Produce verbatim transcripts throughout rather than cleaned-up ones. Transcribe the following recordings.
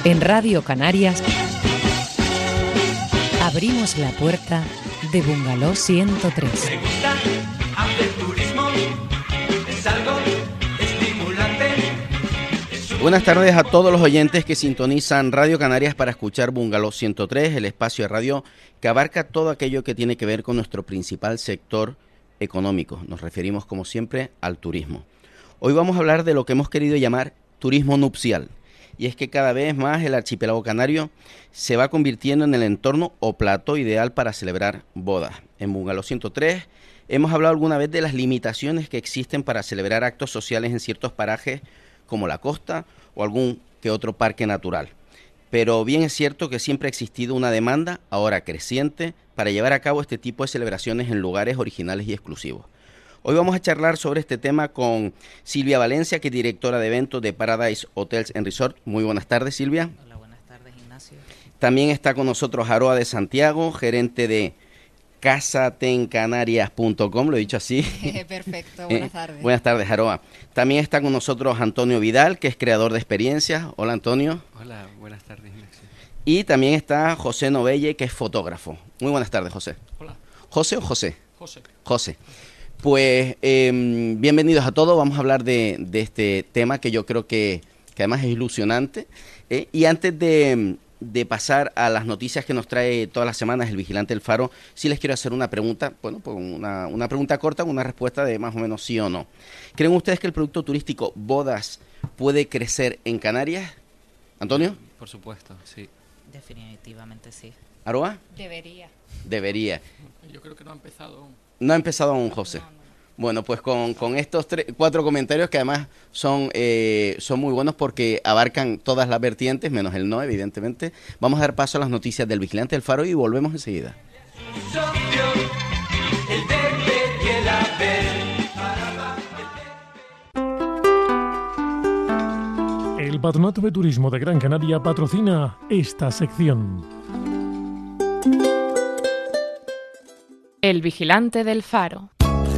En Radio Canarias abrimos la puerta de Bungalow ciento tres. ¿Te gusta hacer turismo? Es algo estimulante. Buenas tardes a todos los oyentes que sintonizan Radio Canarias para escuchar Bungalow ciento tres, el espacio de radio que abarca todo aquello que tiene que ver con nuestro principal sector económico. Nos referimos, como siempre, al turismo. Hoy vamos a hablar de lo que hemos querido llamar turismo nupcial. Y es que cada vez más el archipiélago canario se va convirtiendo en el entorno o plató ideal para celebrar bodas. En Bungalow ciento tres hemos hablado alguna vez de las limitaciones que existen para celebrar actos sociales en ciertos parajes como la costa o algún que otro parque natural. Pero bien es cierto que siempre ha existido una demanda, ahora creciente, para llevar a cabo este tipo de celebraciones en lugares originales y exclusivos. Hoy vamos a charlar sobre este tema con Silvia Valencia, que es directora de eventos de Paradise Hotels and Resort. Muy buenas tardes, Silvia. Hola, buenas tardes, Ignacio. También está con nosotros Aroa de Santiago, gerente de casatencanarias punto com, lo he dicho así. Perfecto, buenas tardes. Eh, buenas tardes, Aroa. También está con nosotros Antonio Vidal, que es creador de experiencias. Hola, Antonio. Hola, buenas tardes, Ignacio. Y también está José Novelle, que es fotógrafo. Muy buenas tardes, José. Hola. ¿José o José? José. José. Pues eh, bienvenidos a todos. Vamos a hablar de, de este tema que yo creo que, que además es ilusionante. ¿eh? Y antes de, de pasar a las noticias que nos trae todas las semanas el Vigilante del Faro, sí les quiero hacer una pregunta, bueno, pues una, una pregunta corta con una respuesta de más o menos sí o no. ¿Creen ustedes que el producto turístico bodas puede crecer en Canarias? ¿Antonio? Por supuesto, sí. Definitivamente sí. ¿Aroa? Debería. Debería. Yo creo que no ha empezado aún. No ha empezado aún, José. No, no, no. Bueno, pues con, con estos tres, cuatro comentarios que además son, eh, son muy buenos porque abarcan todas las vertientes, menos el no, evidentemente. Vamos a dar paso a las noticias del Vigilante del Faro y volvemos enseguida. Socio, el verde y el haber. El Patronato de Turismo de Gran Canaria patrocina esta sección. El Vigilante del Faro.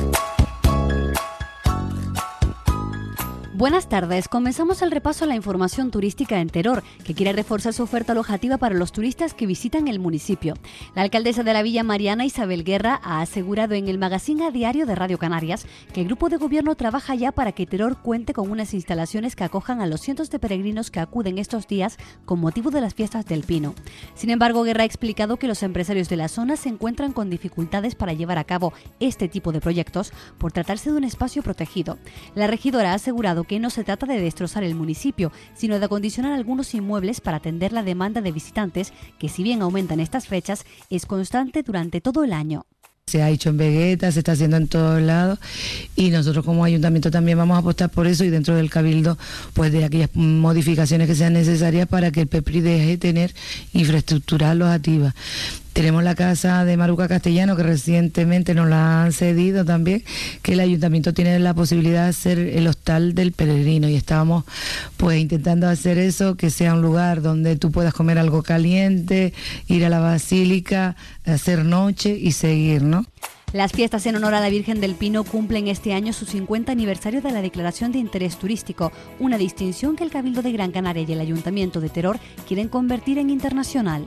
Buenas tardes. Comenzamos el repaso a la información turística en Teror, que quiere reforzar su oferta alojativa para los turistas que visitan el municipio. La alcaldesa de la Villa Mariana, Isabel Guerra, ha asegurado en el magazín a diario de Radio Canarias que el grupo de gobierno trabaja ya para que Teror cuente con unas instalaciones que acojan a los cientos de peregrinos que acuden estos días con motivo de las fiestas del Pino. Sin embargo, Guerra ha explicado que los empresarios de la zona se encuentran con dificultades para llevar a cabo este tipo de proyectos por tratarse de un espacio protegido. La regidora ha asegurado que que no se trata de destrozar el municipio, sino de acondicionar algunos inmuebles para atender la demanda de visitantes, que si bien aumenta en estas fechas, es constante durante todo el año. Se ha hecho en Vegueta, se está haciendo en todos lados y nosotros como ayuntamiento también vamos a apostar por eso y dentro del cabildo pues de aquellas modificaciones que sean necesarias para que el PEPRI deje tener infraestructura alojativa. Tenemos la casa de Maruca Castellano que recientemente nos la han cedido también, que el ayuntamiento tiene la posibilidad de hacer el hostal del peregrino y estábamos pues intentando hacer eso, que sea un lugar donde tú puedas comer algo caliente, ir a la basílica, hacer noche y seguir, ¿no? Las fiestas en honor a la Virgen del Pino cumplen este año su cincuenta aniversario de la Declaración de Interés Turístico, una distinción que el Cabildo de Gran Canaria y el Ayuntamiento de Teror quieren convertir en internacional.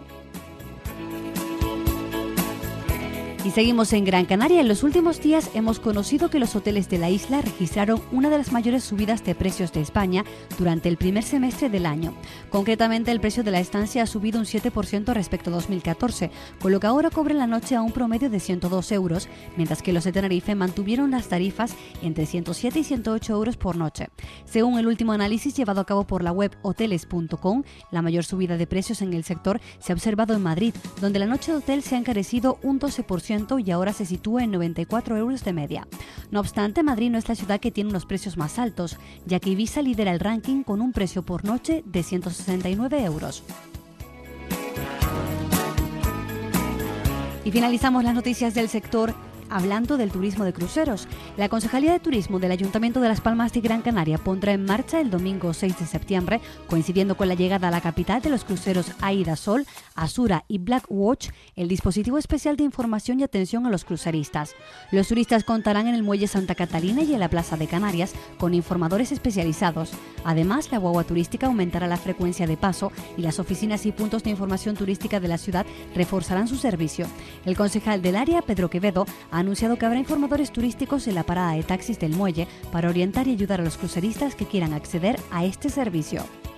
Y seguimos en Gran Canaria. En los últimos días hemos conocido que los hoteles de la isla registraron una de las mayores subidas de precios de España durante el primer semestre del año. Concretamente, el precio de la estancia ha subido un siete por ciento respecto a dos mil catorce, con lo que ahora cobran la noche a un promedio de ciento dos euros, mientras que los de Tenerife mantuvieron las tarifas entre ciento siete y ciento ocho euros por noche. Según el último análisis llevado a cabo por la web hoteles punto com, la mayor subida de precios en el sector se ha observado en Madrid, donde la noche de hotel se ha encarecido un doce por ciento y ahora se sitúa en noventa y cuatro euros de media. No obstante, Madrid no es la ciudad que tiene unos precios más altos, ya que Ibiza lidera el ranking con un precio por noche de ciento sesenta y nueve euros. Y finalizamos las noticias del sector hablando del turismo de cruceros. La Concejalía de Turismo del Ayuntamiento de Las Palmas de Gran Canaria pondrá en marcha el domingo seis de septiembre, coincidiendo con la llegada a la capital de los cruceros Aida Sol, Azura y Black Watch, el dispositivo especial de información y atención a los cruceristas. Los turistas contarán en el muelle Santa Catalina y en la Plaza de Canarias con informadores especializados. Además, la guagua turística aumentará la frecuencia de paso y las oficinas y puntos de información turística de la ciudad reforzarán su servicio. El concejal del área, Pedro Quevedo, ha anunciado que habrá informadores turísticos en la parada de taxis del muelle para orientar y ayudar a los cruceristas que quieran acceder a este servicio.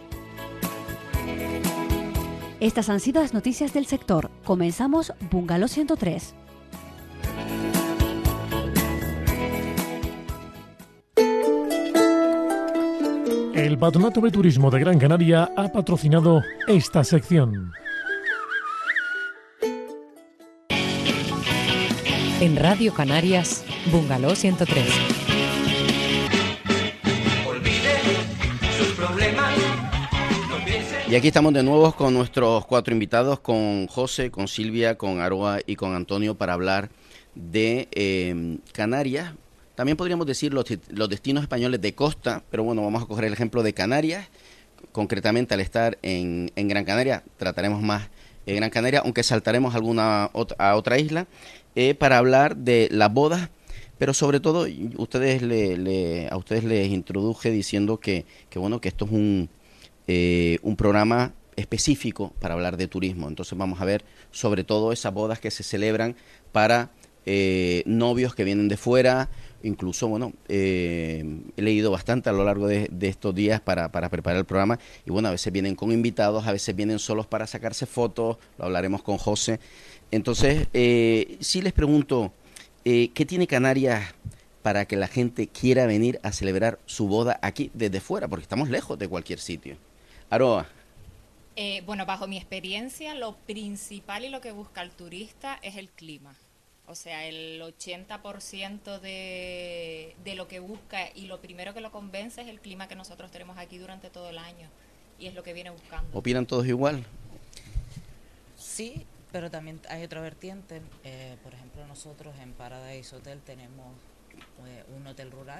Estas han sido las noticias del sector. Comenzamos Bungalow ciento tres. El Patronato de Turismo de Gran Canaria ha patrocinado esta sección. En Radio Canarias, Bungalow ciento tres. Olvide sus problemas, no piense. Y aquí estamos de nuevo con nuestros cuatro invitados, con José, con Silvia, con Aroa y con Antonio, para hablar de eh, Canarias. También podríamos decir los, los destinos españoles de costa, pero bueno, vamos a coger el ejemplo de Canarias. Concretamente, al estar en, en Gran Canaria, trataremos más en Gran Canaria, aunque saltaremos alguna ot- a otra isla, eh, para hablar de las bodas, pero sobre todo, ustedes le, le, a ustedes les introduje diciendo que, que bueno, que esto es un, eh, un programa específico para hablar de turismo. Entonces vamos a ver sobre todo esas bodas que se celebran para eh, novios que vienen de fuera. Incluso, bueno, eh, he leído bastante a lo largo de, de estos días para, para preparar el programa, y bueno, a veces vienen con invitados, a veces vienen solos para sacarse fotos, lo hablaremos con José. Entonces, eh, sí les pregunto, eh, ¿qué tiene Canarias para que la gente quiera venir a celebrar su boda aquí desde fuera? Porque estamos lejos de cualquier sitio. Aroa. Eh, bueno, bajo mi experiencia, lo principal y lo que busca el turista es el clima. O sea, el ochenta por ciento de, de lo que busca y lo primero que lo convence es el clima que nosotros tenemos aquí durante todo el año. Y es lo que viene buscando. ¿Opinan todos igual? Sí, pero también hay otra vertiente. Eh, por ejemplo, nosotros en Paradise Hotel tenemos eh, un hotel rural,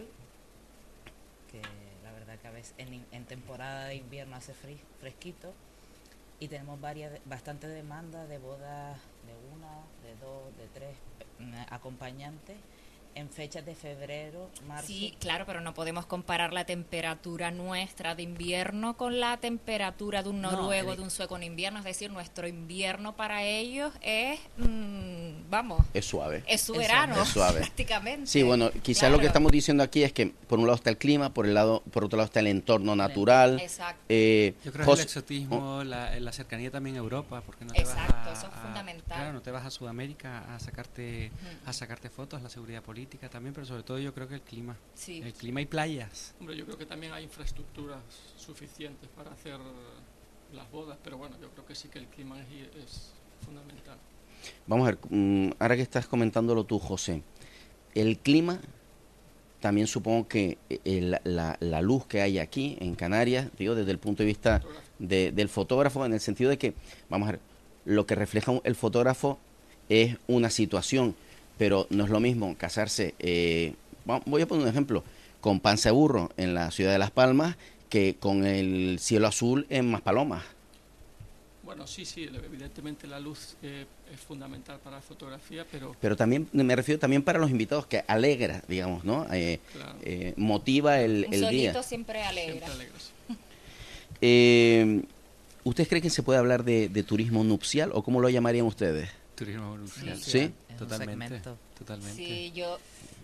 que la verdad que a veces en, en temporada de invierno hace fri, fresquito, y tenemos varias, bastante demanda de bodas de una, de dos, de tres acompañantes en fechas de febrero, marzo. Sí, claro, pero no podemos comparar la temperatura nuestra de invierno con la temperatura de un noruego, no, el... de un sueco en invierno. Es decir, nuestro invierno para ellos es, mmm, vamos... Es suave. Es su verano, es suave. prácticamente. Sí, bueno, quizás claro. Lo que estamos diciendo aquí es que por un lado está el clima, por el lado, por otro lado está el entorno natural. Exacto. Eh, Yo creo Jos... que el exotismo, la, la cercanía también a Europa, porque no te Exacto, vas a, eso es a, fundamental. Claro, no te vas a Sudamérica a sacarte, uh-huh. a sacarte fotos, la seguridad política también, pero sobre todo yo creo que el clima, sí. el clima y playas. Hombre, yo creo que también hay infraestructuras suficientes para hacer las bodas, pero bueno, yo creo que sí que el clima es, es fundamental. Vamos a ver, um, ahora que estás comentándolo tú, José, el clima, también supongo que el, la, la luz que hay aquí en Canarias, digo, desde el punto de vista de, del fotógrafo, en el sentido de que, vamos a ver, lo que refleja el fotógrafo es una situación, pero no es lo mismo casarse, eh, voy a poner un ejemplo, con Panza de Burro en la ciudad de Las Palmas que con el cielo azul en Maspalomas. Bueno, sí, sí, evidentemente la luz eh, es fundamental para la fotografía, pero... Pero también, me refiero también para los invitados, que alegra, digamos, ¿no? Eh, claro. eh, motiva el, un el día. Un solito siempre alegra. Siempre alegra, sí. eh, ¿Ustedes creen que se puede hablar de, de turismo nupcial o cómo lo llamarían ustedes? Turismo nupcial. Sí, ¿sí? Totalmente, totalmente. Sí, yo...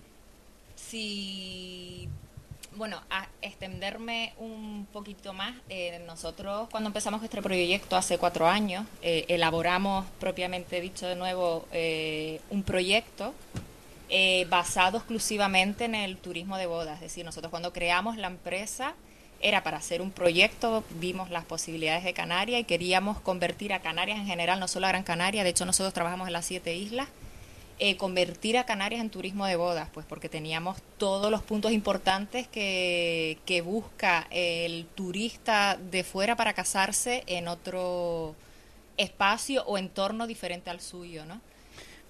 Sí... Bueno, a extenderme un poquito más, eh, nosotros cuando empezamos este proyecto hace cuatro años, eh, elaboramos propiamente dicho de nuevo eh, un proyecto eh, basado exclusivamente en el turismo de bodas. Es decir, nosotros cuando creamos la empresa era para hacer un proyecto, vimos las posibilidades de Canarias y queríamos convertir a Canarias en general, no solo a Gran Canaria, de hecho nosotros trabajamos en las siete islas, Eh, convertir a Canarias en turismo de bodas, pues porque teníamos todos los puntos importantes que, que busca el turista de fuera para casarse en otro espacio o entorno diferente al suyo, ¿no?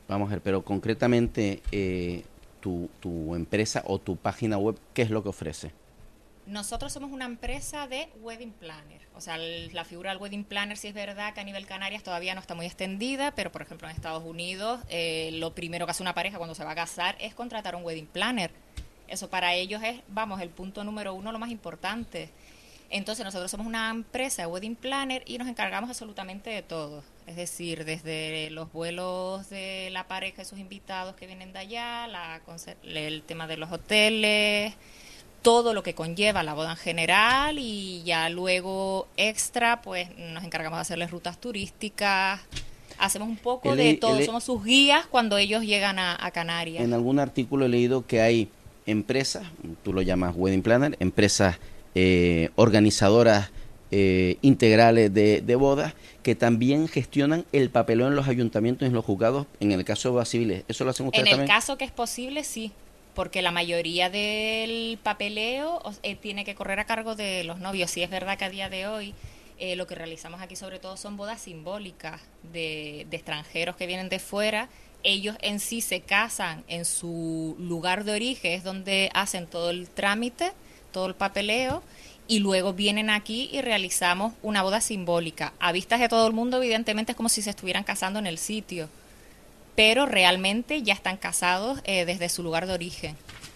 Vamos a ver, pero concretamente eh, tu, tu empresa o tu página web, ¿qué es lo que ofrece? Nosotros somos una empresa de wedding planner. O sea, el, la figura del wedding planner sí es verdad que a nivel Canarias todavía no está muy extendida, pero por ejemplo en Estados Unidos eh, lo primero que hace una pareja cuando se va a casar es contratar un wedding planner. Eso para ellos es, vamos, el punto número uno, lo más importante. Entonces nosotros somos una empresa de wedding planner y nos encargamos absolutamente de todo. Es decir, desde los vuelos de la pareja y sus invitados que vienen de allá, la, el tema de los hoteles, todo lo que conlleva la boda en general, y ya luego extra pues nos encargamos de hacerles rutas turísticas, hacemos un poco el, de todo, el, somos sus guías cuando ellos llegan a, a Canarias. En algún artículo he leído que hay empresas, tú lo llamas wedding planner, empresas eh, organizadoras eh, integrales de, de bodas, que también gestionan el papeleo en los ayuntamientos y en los juzgados en el caso de bodas civiles. ¿Eso lo hacen ustedes también? En el también? caso que es posible, sí. Porque la mayoría del papeleo eh, tiene que correr a cargo de los novios. Sí es verdad que a día de hoy eh, lo que realizamos aquí sobre todo son bodas simbólicas de, de extranjeros que vienen de fuera. Ellos en sí se casan en su lugar de origen, es donde hacen todo el trámite, todo el papeleo, y luego vienen aquí y realizamos una boda simbólica. A vistas de todo el mundo, evidentemente, es como si se estuvieran casando en el sitio, pero realmente ya están casados eh, desde su lugar de origen.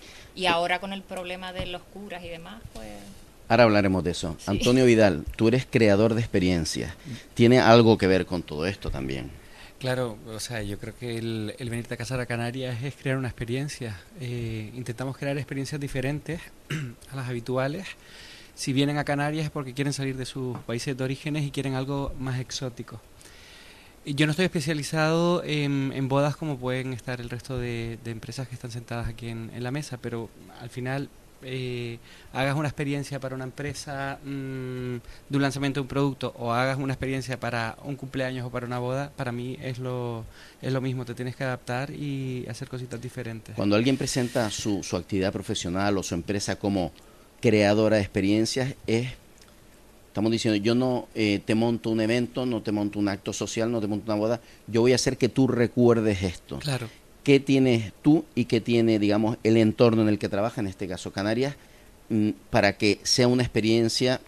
Y ahora con el problema de los curas y demás, pues... Ahora hablaremos de eso. Sí. Antonio Vidal, tú eres creador de experiencias. ¿Tiene algo que ver con todo esto también? Claro, o sea, yo creo que el, el venirte a casar a Canarias es crear una experiencia. Eh, intentamos crear experiencias diferentes a las habituales. Si vienen a Canarias es porque quieren salir de sus países de orígenes y quieren algo más exótico. Yo no estoy especializado en, en bodas como pueden estar el resto de, de empresas que están sentadas aquí en, en la mesa, pero al final eh, hagas una experiencia para una empresa mmm, de un lanzamiento de un producto o hagas una experiencia para un cumpleaños o para una boda, para mí es lo, es lo mismo, te tienes que adaptar y hacer cositas diferentes. Cuando alguien presenta su, su actividad profesional o su empresa como creadora de experiencias, es... Estamos diciendo, yo no eh, te monto un evento, no te monto un acto social, no te monto una boda, yo voy a hacer que tú recuerdes esto. Claro. ¿Qué tienes tú y qué tiene, digamos, el entorno en el que trabaja, en este caso Canarias, m, para que sea una experiencia,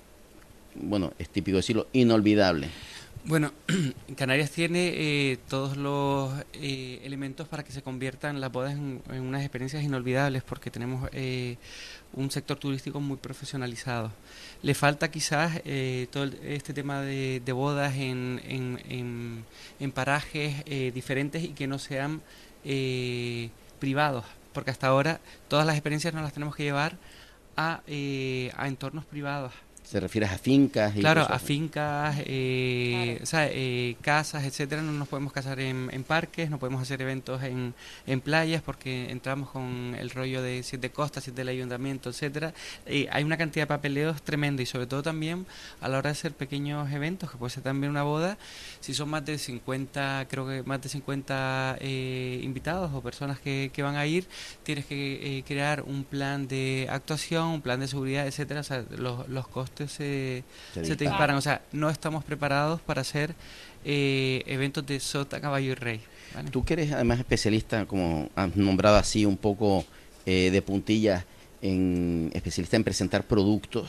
bueno, es típico decirlo, inolvidable? Bueno, Canarias tiene eh, todos los eh, elementos para que se conviertan las bodas en, en unas experiencias inolvidables, porque tenemos eh, un sector turístico muy profesionalizado. Le falta quizás eh, todo el, este tema de, de bodas en, en, en, en parajes eh, diferentes y que no sean eh, privados, porque hasta ahora todas las experiencias nos las tenemos que llevar a, eh, a entornos privados. ¿Te refieres a fincas? Y claro, cosas? a fincas, eh, Claro. o sea, eh, casas, etcétera. No nos podemos casar en, en parques, no podemos hacer eventos en, en playas porque entramos con el rollo de si es de costa, si es del ayuntamiento, etcétera. Eh, hay una cantidad de papeleos tremenda y sobre todo también a la hora de hacer pequeños eventos, que puede ser también una boda, si son más de cincuenta, creo que más de cincuenta eh, invitados o personas que, que van a ir, tienes que eh, crear un plan de actuación, un plan de seguridad, etcétera. O sea, los, los costes se, Se se te disparan. disparan. O sea, no estamos preparados para hacer eh, eventos de sota, caballo y rey. ¿Vale? Tú que eres además especialista, como has nombrado así un poco eh, de puntillas, en, especialista en presentar productos,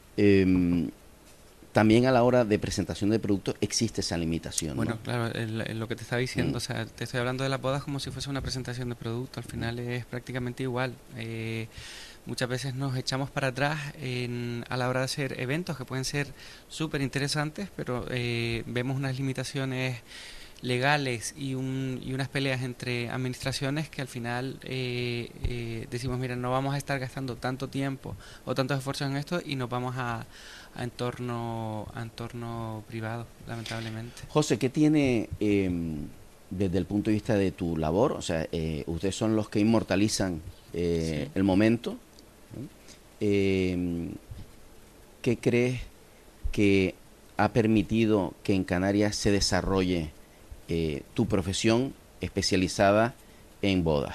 eh, también a la hora de presentación de productos existe esa limitación, Bueno, ¿no? claro, el- el- lo que te estaba diciendo, Mm. o sea, te estoy hablando de las bodas como si fuese una presentación de producto, al final es prácticamente igual. Eh, muchas veces nos echamos para atrás en, a la hora de hacer eventos que pueden ser súper interesantes, pero eh, vemos unas limitaciones legales y, un, y unas peleas entre administraciones que al final eh, eh, decimos, mira, no vamos a estar gastando tanto tiempo o tantos esfuerzos en esto y nos vamos a, a entorno a entorno privado, lamentablemente. José, ¿qué tiene eh, desde el punto de vista de tu labor? O sea, eh, ustedes son los que inmortalizan eh, Sí. el momento, ¿no? Eh, ¿Qué crees que ha permitido que en Canarias se desarrolle eh, tu profesión especializada en bodas?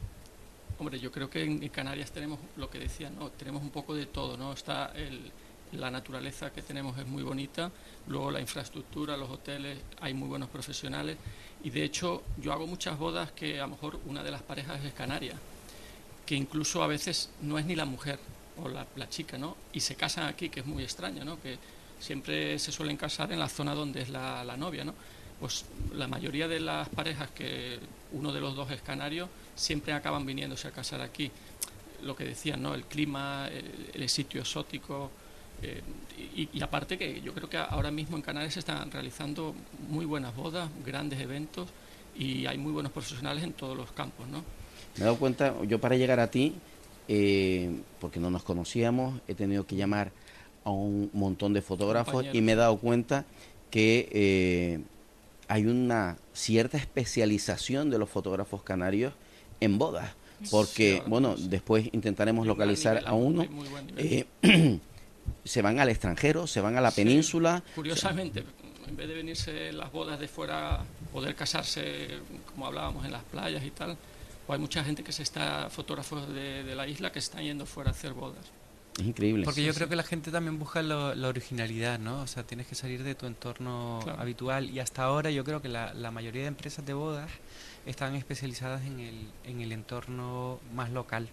Mm, Hombre, yo creo que en en Canarias tenemos lo que decía, ¿no? Tenemos un poco de todo, ¿no? Está el, la naturaleza que tenemos es muy bonita, luego la infraestructura, los hoteles, hay muy buenos profesionales, y de hecho yo hago muchas bodas que a lo mejor una de las parejas es canaria, que incluso a veces no es ni la mujer o la, la chica, ¿no? Y se casan aquí, que es muy extraño, ¿no? Que siempre se suelen casar en la zona donde es la, la novia, ¿no? Pues la mayoría de las parejas que uno de los dos es canario siempre acaban viniéndose a casar aquí. Lo que decían, ¿no? El clima, el, el sitio exótico, eh, y, y aparte que yo creo que ahora mismo en Canarias se están realizando muy buenas bodas, grandes eventos, y hay muy buenos profesionales en todos los campos, ¿no? Me he dado cuenta, yo para llegar a ti, eh, porque no nos conocíamos, he tenido que llamar a un montón de fotógrafos Compañeros. y me he dado cuenta que eh, hay una cierta especialización de los fotógrafos canarios en bodas, porque, Sí, bueno, sí. después intentaremos Hay un gran localizar nivel, a uno. hay muy buen nivel. Eh, se van al extranjero, se van a la Sí, península. Curiosamente, en vez de venirse las bodas de fuera, poder casarse, como hablábamos, en las playas y tal, pues hay mucha gente que se está, fotógrafos de, de la isla, que están yendo fuera a hacer bodas. Es increíble. Porque Sí, yo sí. creo que la gente también busca lo- la originalidad, ¿no? O sea, tienes que salir de tu entorno Claro. habitual, y hasta ahora yo creo que la, la mayoría de empresas de bodas están especializadas en el, en el entorno más local.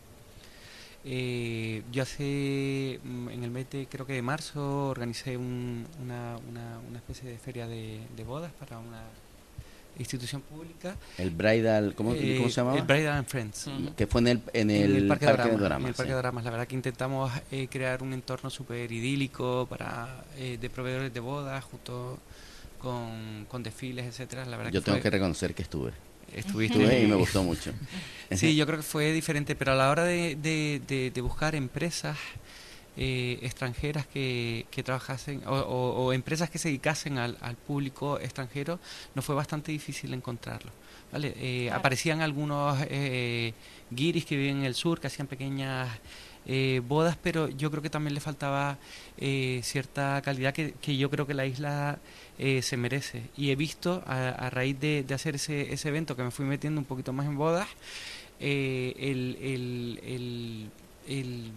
Eh, yo hace, mm, en el mes de, creo que de marzo, organicé un- una, una, una especie de feria de, de bodas para una institución pública. El Bridal, ¿cómo, Eh, ¿cómo se llamaba? El Bridal and Friends. Ujú. Que fue en el, en En el, el Parque, Parque de de Dramas, Doramas, en el Parque sí. de Doramas. La verdad que intentamos eh, crear un entorno súper idílico para eh, de proveedores de bodas, junto con, con desfiles, etcétera. La verdad Yo que tengo fue- que reconocer que estuve. estuviste Estuve y me gustó mucho. Sí, yo creo que fue diferente, pero a la hora de, de, de- de buscar empresas eh, extranjeras que, que trabajasen, o, o- o empresas que se dedicasen al, al público extranjero, nos fue bastante difícil encontrarlo. ¿Vale? Eh, Claro. Aparecían algunos eh, guiris que viven en el sur, que hacían pequeñas eh, bodas, pero yo creo que también le faltaba eh, cierta calidad que, que yo creo que la isla eh, se merece. Y he visto, a, a raíz de, de hacer ese, ese evento, que me fui metiendo un poquito más en bodas, eh, el, el, el, el-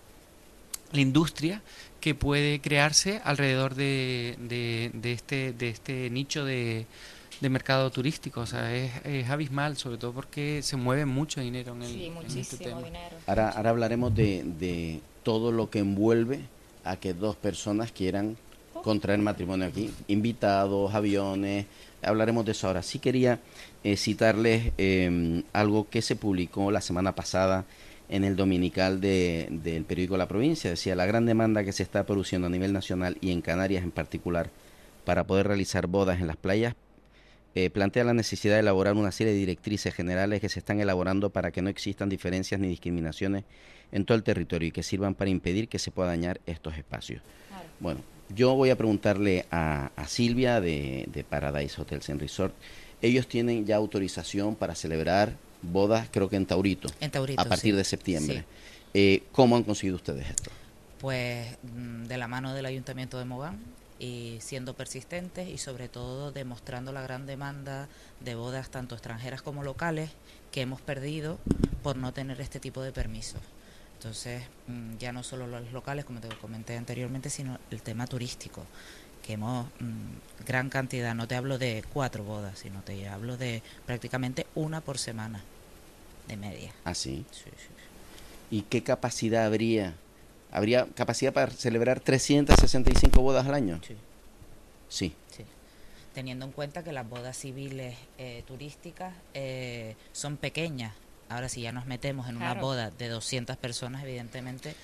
la industria que puede crearse alrededor de, de, de este, de este nicho de, de mercado turístico. O sea, es, es abismal, sobre todo porque se mueve mucho dinero en, el, Sí, en este muchísimo tema. dinero. Ahora, ahora hablaremos de, de todo lo que envuelve a que dos personas quieran contraer matrimonio aquí. Invitados, aviones, hablaremos de eso ahora. Sí quería eh, citarles eh, algo que se publicó la semana pasada en el dominical de, del periódico La Provincia. Decía: la gran demanda que se está produciendo a nivel nacional y en Canarias en particular para poder realizar bodas en las playas eh, plantea la necesidad de elaborar una serie de directrices generales que se están elaborando para que no existan diferencias ni discriminaciones en todo el territorio y que sirvan para impedir que se pueda dañar estos espacios. Claro. Bueno, yo voy a preguntarle a, a Silvia de, de Paradise Hotels and Resort. Ellos tienen ya autorización para celebrar bodas, creo que en Taurito, En Taurito, a partir sí. de septiembre. Sí. Eh, ¿Cómo han conseguido ustedes esto? Pues mm, de la mano del Ayuntamiento de Mogán, y siendo persistentes y sobre todo demostrando la gran demanda de bodas tanto extranjeras como locales que hemos perdido por no tener este tipo de permisos. Entonces, mm, ya no solo los locales, como te comenté anteriormente, sino el tema turístico, que hemos mm, gran cantidad, no te hablo de cuatro bodas, sino te hablo de prácticamente una por semana, de media. ¿Ah, sí? Sí, sí, sí. ¿Y qué capacidad habría? ¿Habría capacidad para celebrar trescientas sesenta y cinco bodas al año? Sí. Sí. Sí. Teniendo en cuenta que las bodas civiles eh, turísticas eh, son pequeñas. Ahora, si ya nos metemos en una Claro. boda de doscientas personas, evidentemente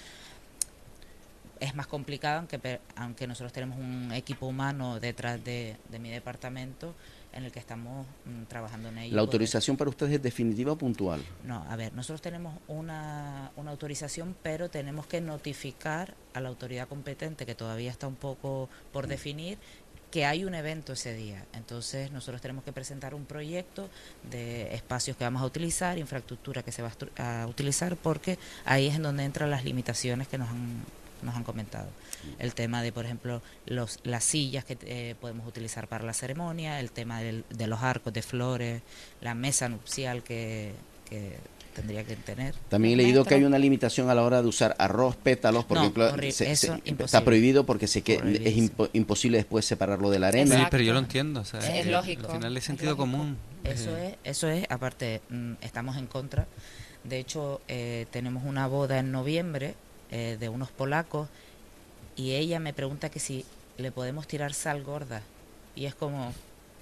es más complicado, aunque, pe- aunque nosotros tenemos un equipo humano detrás de, de mi departamento en el que estamos mm, trabajando en ello. ¿La autorización para ustedes es definitiva o puntual? No, a ver, nosotros tenemos una, una autorización, pero tenemos que notificar a la autoridad competente, que todavía está un poco por definir, que hay un evento ese día. Entonces nosotros tenemos que presentar un proyecto de espacios que vamos a utilizar, infraestructura que se va a, estru- a utilizar, porque ahí es en donde entran las limitaciones que nos han nos han comentado. El tema de, por ejemplo, los las sillas que eh, podemos utilizar para la ceremonia, el tema del- de los arcos de flores, la mesa nupcial que, que tendría que tener. También he leído que hay una limitación a la hora de usar arroz, pétalos, por No, ejemplo, horrible. se- Eso, se- imposible. está prohibido porque sé que es Prohibidísimo. impo- imposible después separarlo de la arena. Sí, pero yo lo entiendo, o sea, Es eh, lógico. Al final es Es sentido lógico. común. Eso Eh, es, eso es, aparte, mm, estamos en contra. De hecho, eh, tenemos una boda en noviembre eh, de unos polacos y ella me pregunta que si le podemos tirar sal gorda. Y es como,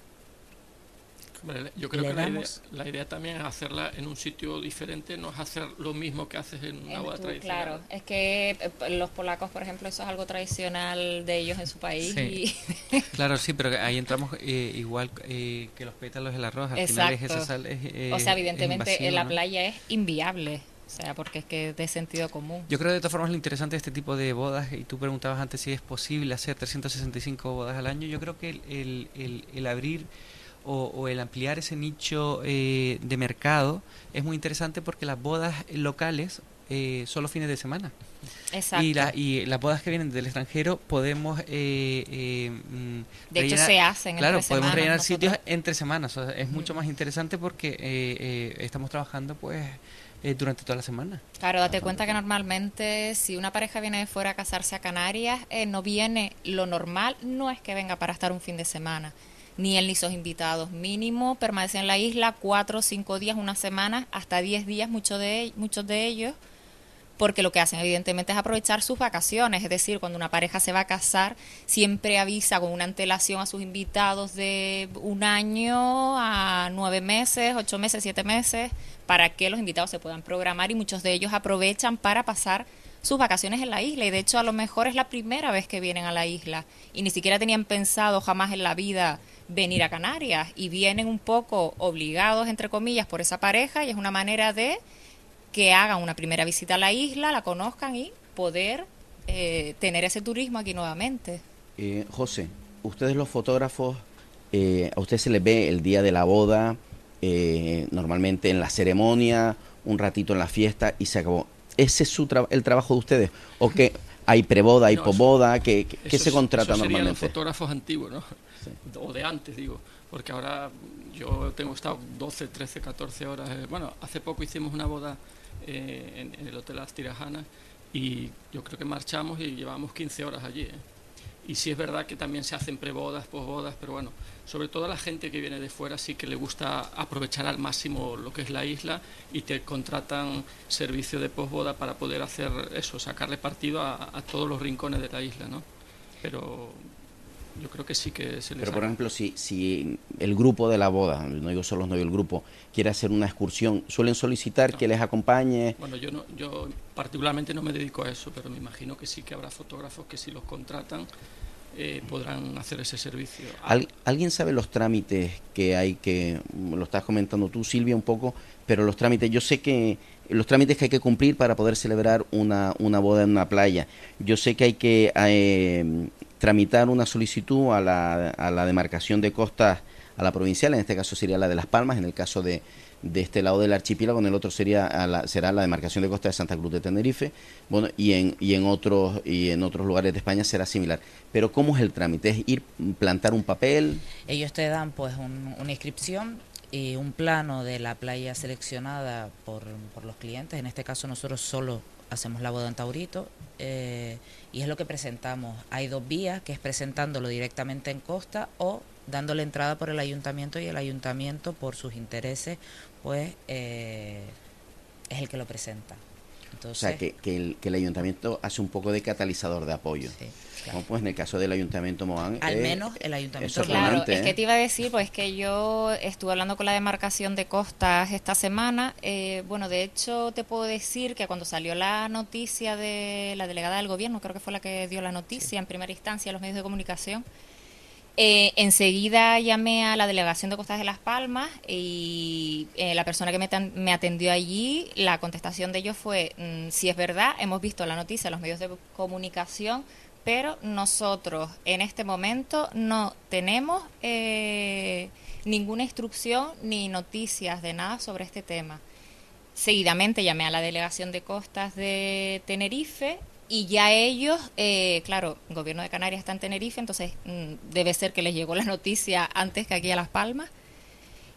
Hombre, yo creo Le que la idea, damos- la idea también es hacerla en un sitio diferente, no es hacer lo mismo que haces en una En boda tu- tradicional. Claro, es que eh, los polacos, por ejemplo, eso es algo tradicional de ellos en su país. Sí. Y Claro, sí, pero ahí entramos eh, igual eh, que los pétalos del arroz. Al final es Exacto. esa sal. Es, eh, o sea, es evidentemente invasivo, en la ¿no? playa es inviable. O sea, porque es que es de sentido común. Yo creo de todas formas lo interesante de este tipo de bodas, y tú preguntabas antes si es posible hacer trescientas sesenta y cinco bodas al año, yo creo que el, el, el, el abrir o, o el ampliar ese nicho eh, de mercado es muy interesante porque las bodas locales eh, son los fines de semana. Exacto. Y, la, y las bodas que vienen del extranjero podemos... Eh, eh, mm, De hecho, rellenar- se hacen Claro, entre podemos semanas rellenar nosotros. sitios entre semanas. O sea, es mucho más interesante porque eh, eh, estamos trabajando pues eh, durante toda la semana. Claro, date cuenta que normalmente si una pareja viene de fuera a casarse a Canarias, eh, no viene, lo normal no es que venga para estar un fin de semana, ni él ni sus invitados. Mínimo permanecen en la isla cuatro o cinco días, una semana, hasta diez días, muchos de, muchos de ellos, porque lo que hacen evidentemente es aprovechar sus vacaciones. Es decir, cuando una pareja se va a casar, siempre avisa con una antelación a sus invitados de un año a nueve meses, ocho meses, siete meses, para que los invitados se puedan programar, y muchos de ellos aprovechan para pasar sus vacaciones en la isla. Y de hecho a lo mejor es la primera vez que vienen a la isla y ni siquiera tenían pensado jamás en la vida venir a Canarias, y vienen un poco obligados, entre comillas, por esa pareja, y es una manera de que hagan una primera visita a la isla, la conozcan y poder eh, tener ese turismo aquí nuevamente. Eh, José, ustedes los fotógrafos, eh, a ustedes se les ve el día de la boda, eh, normalmente en la ceremonia, un ratito en la fiesta y se acabó. ¿Ese es su tra- el trabajo de ustedes? ¿O que hay preboda, hay No, posboda? ¿Qué, qué- qué Eso se es- contrata eso serían normalmente? los fotógrafos antiguos, ¿no? O de antes, digo. Porque ahora yo tengo estado doce, trece, catorce horas. eh, Bueno, hace poco hicimos una boda eh, en, en el Hotel Las Tirajanas y yo creo que marchamos y llevamos quince horas allí. ¿eh? Y sí es verdad que también se hacen prebodas, posbodas, pero bueno, sobre todo a la gente que viene de fuera sí que le gusta aprovechar al máximo lo que es la isla y te contratan servicio de posboda para poder hacer eso, sacarle partido a, a todos los rincones de la isla, ¿no? Pero yo creo que sí que se les Pero por hace. ejemplo, si, si el grupo de la boda, no digo solo los novios, el grupo, quiere hacer una excursión, ¿suelen solicitar No. que les acompañe? Bueno, yo no, yo particularmente no me dedico a eso, pero me imagino que sí que habrá fotógrafos que si los contratan eh, podrán hacer ese servicio. ¿Al- ¿Alguien sabe los trámites que hay que, lo estás comentando tú, Silvia, un poco, pero los trámites, yo sé que los trámites que hay que cumplir para poder celebrar una, una boda en una playa, yo sé que hay que eh, tramitar una solicitud a la, a la demarcación de costas, a la provincial, en este caso sería la de Las Palmas, en el caso de, de este lado del archipiélago, en el otro sería a la, será la demarcación de costas de Santa Cruz de Tenerife, bueno, y en, y en otros y en otros lugares de España será similar. Pero ¿cómo es el trámite? ¿Es ir, plantar un papel? ellos te dan pues un- una inscripción y un plano de la playa seleccionada por, por los clientes. En este caso nosotros solo hacemos la boda en Taurito, eh, y es lo que presentamos. Hay dos vías, que es presentándolo directamente en costa o dándole entrada por el ayuntamiento, y el ayuntamiento por sus intereses pues eh, es el que lo presenta. Entonces, O sea, que, que, el, que el ayuntamiento hace un poco de catalizador de apoyo. sí, claro. Como pues en el caso del ayuntamiento Mohán. Al eh, menos el ayuntamiento es lo- Claro, sorprendente, es ¿eh? que te iba a decir, pues que yo estuve hablando con la demarcación de costas esta semana. Eh, bueno, de hecho te puedo decir que cuando salió la noticia de la delegada del gobierno, creo que fue la que dio la noticia en primera instancia a los medios de comunicación, eh, enseguida llamé a la delegación de Costas de Las Palmas y eh, la persona que me, tan- me atendió allí, la contestación de ellos fue, mm, si es verdad, hemos visto la noticia en los medios de comunicación, pero nosotros en este momento no tenemos eh, ninguna instrucción ni noticias de nada sobre este tema. Seguidamente llamé a la delegación de Costas de Tenerife y ya ellos, eh, claro, el gobierno de Canarias está en Tenerife, entonces mm, debe ser que les llegó la noticia antes que aquí a Las Palmas.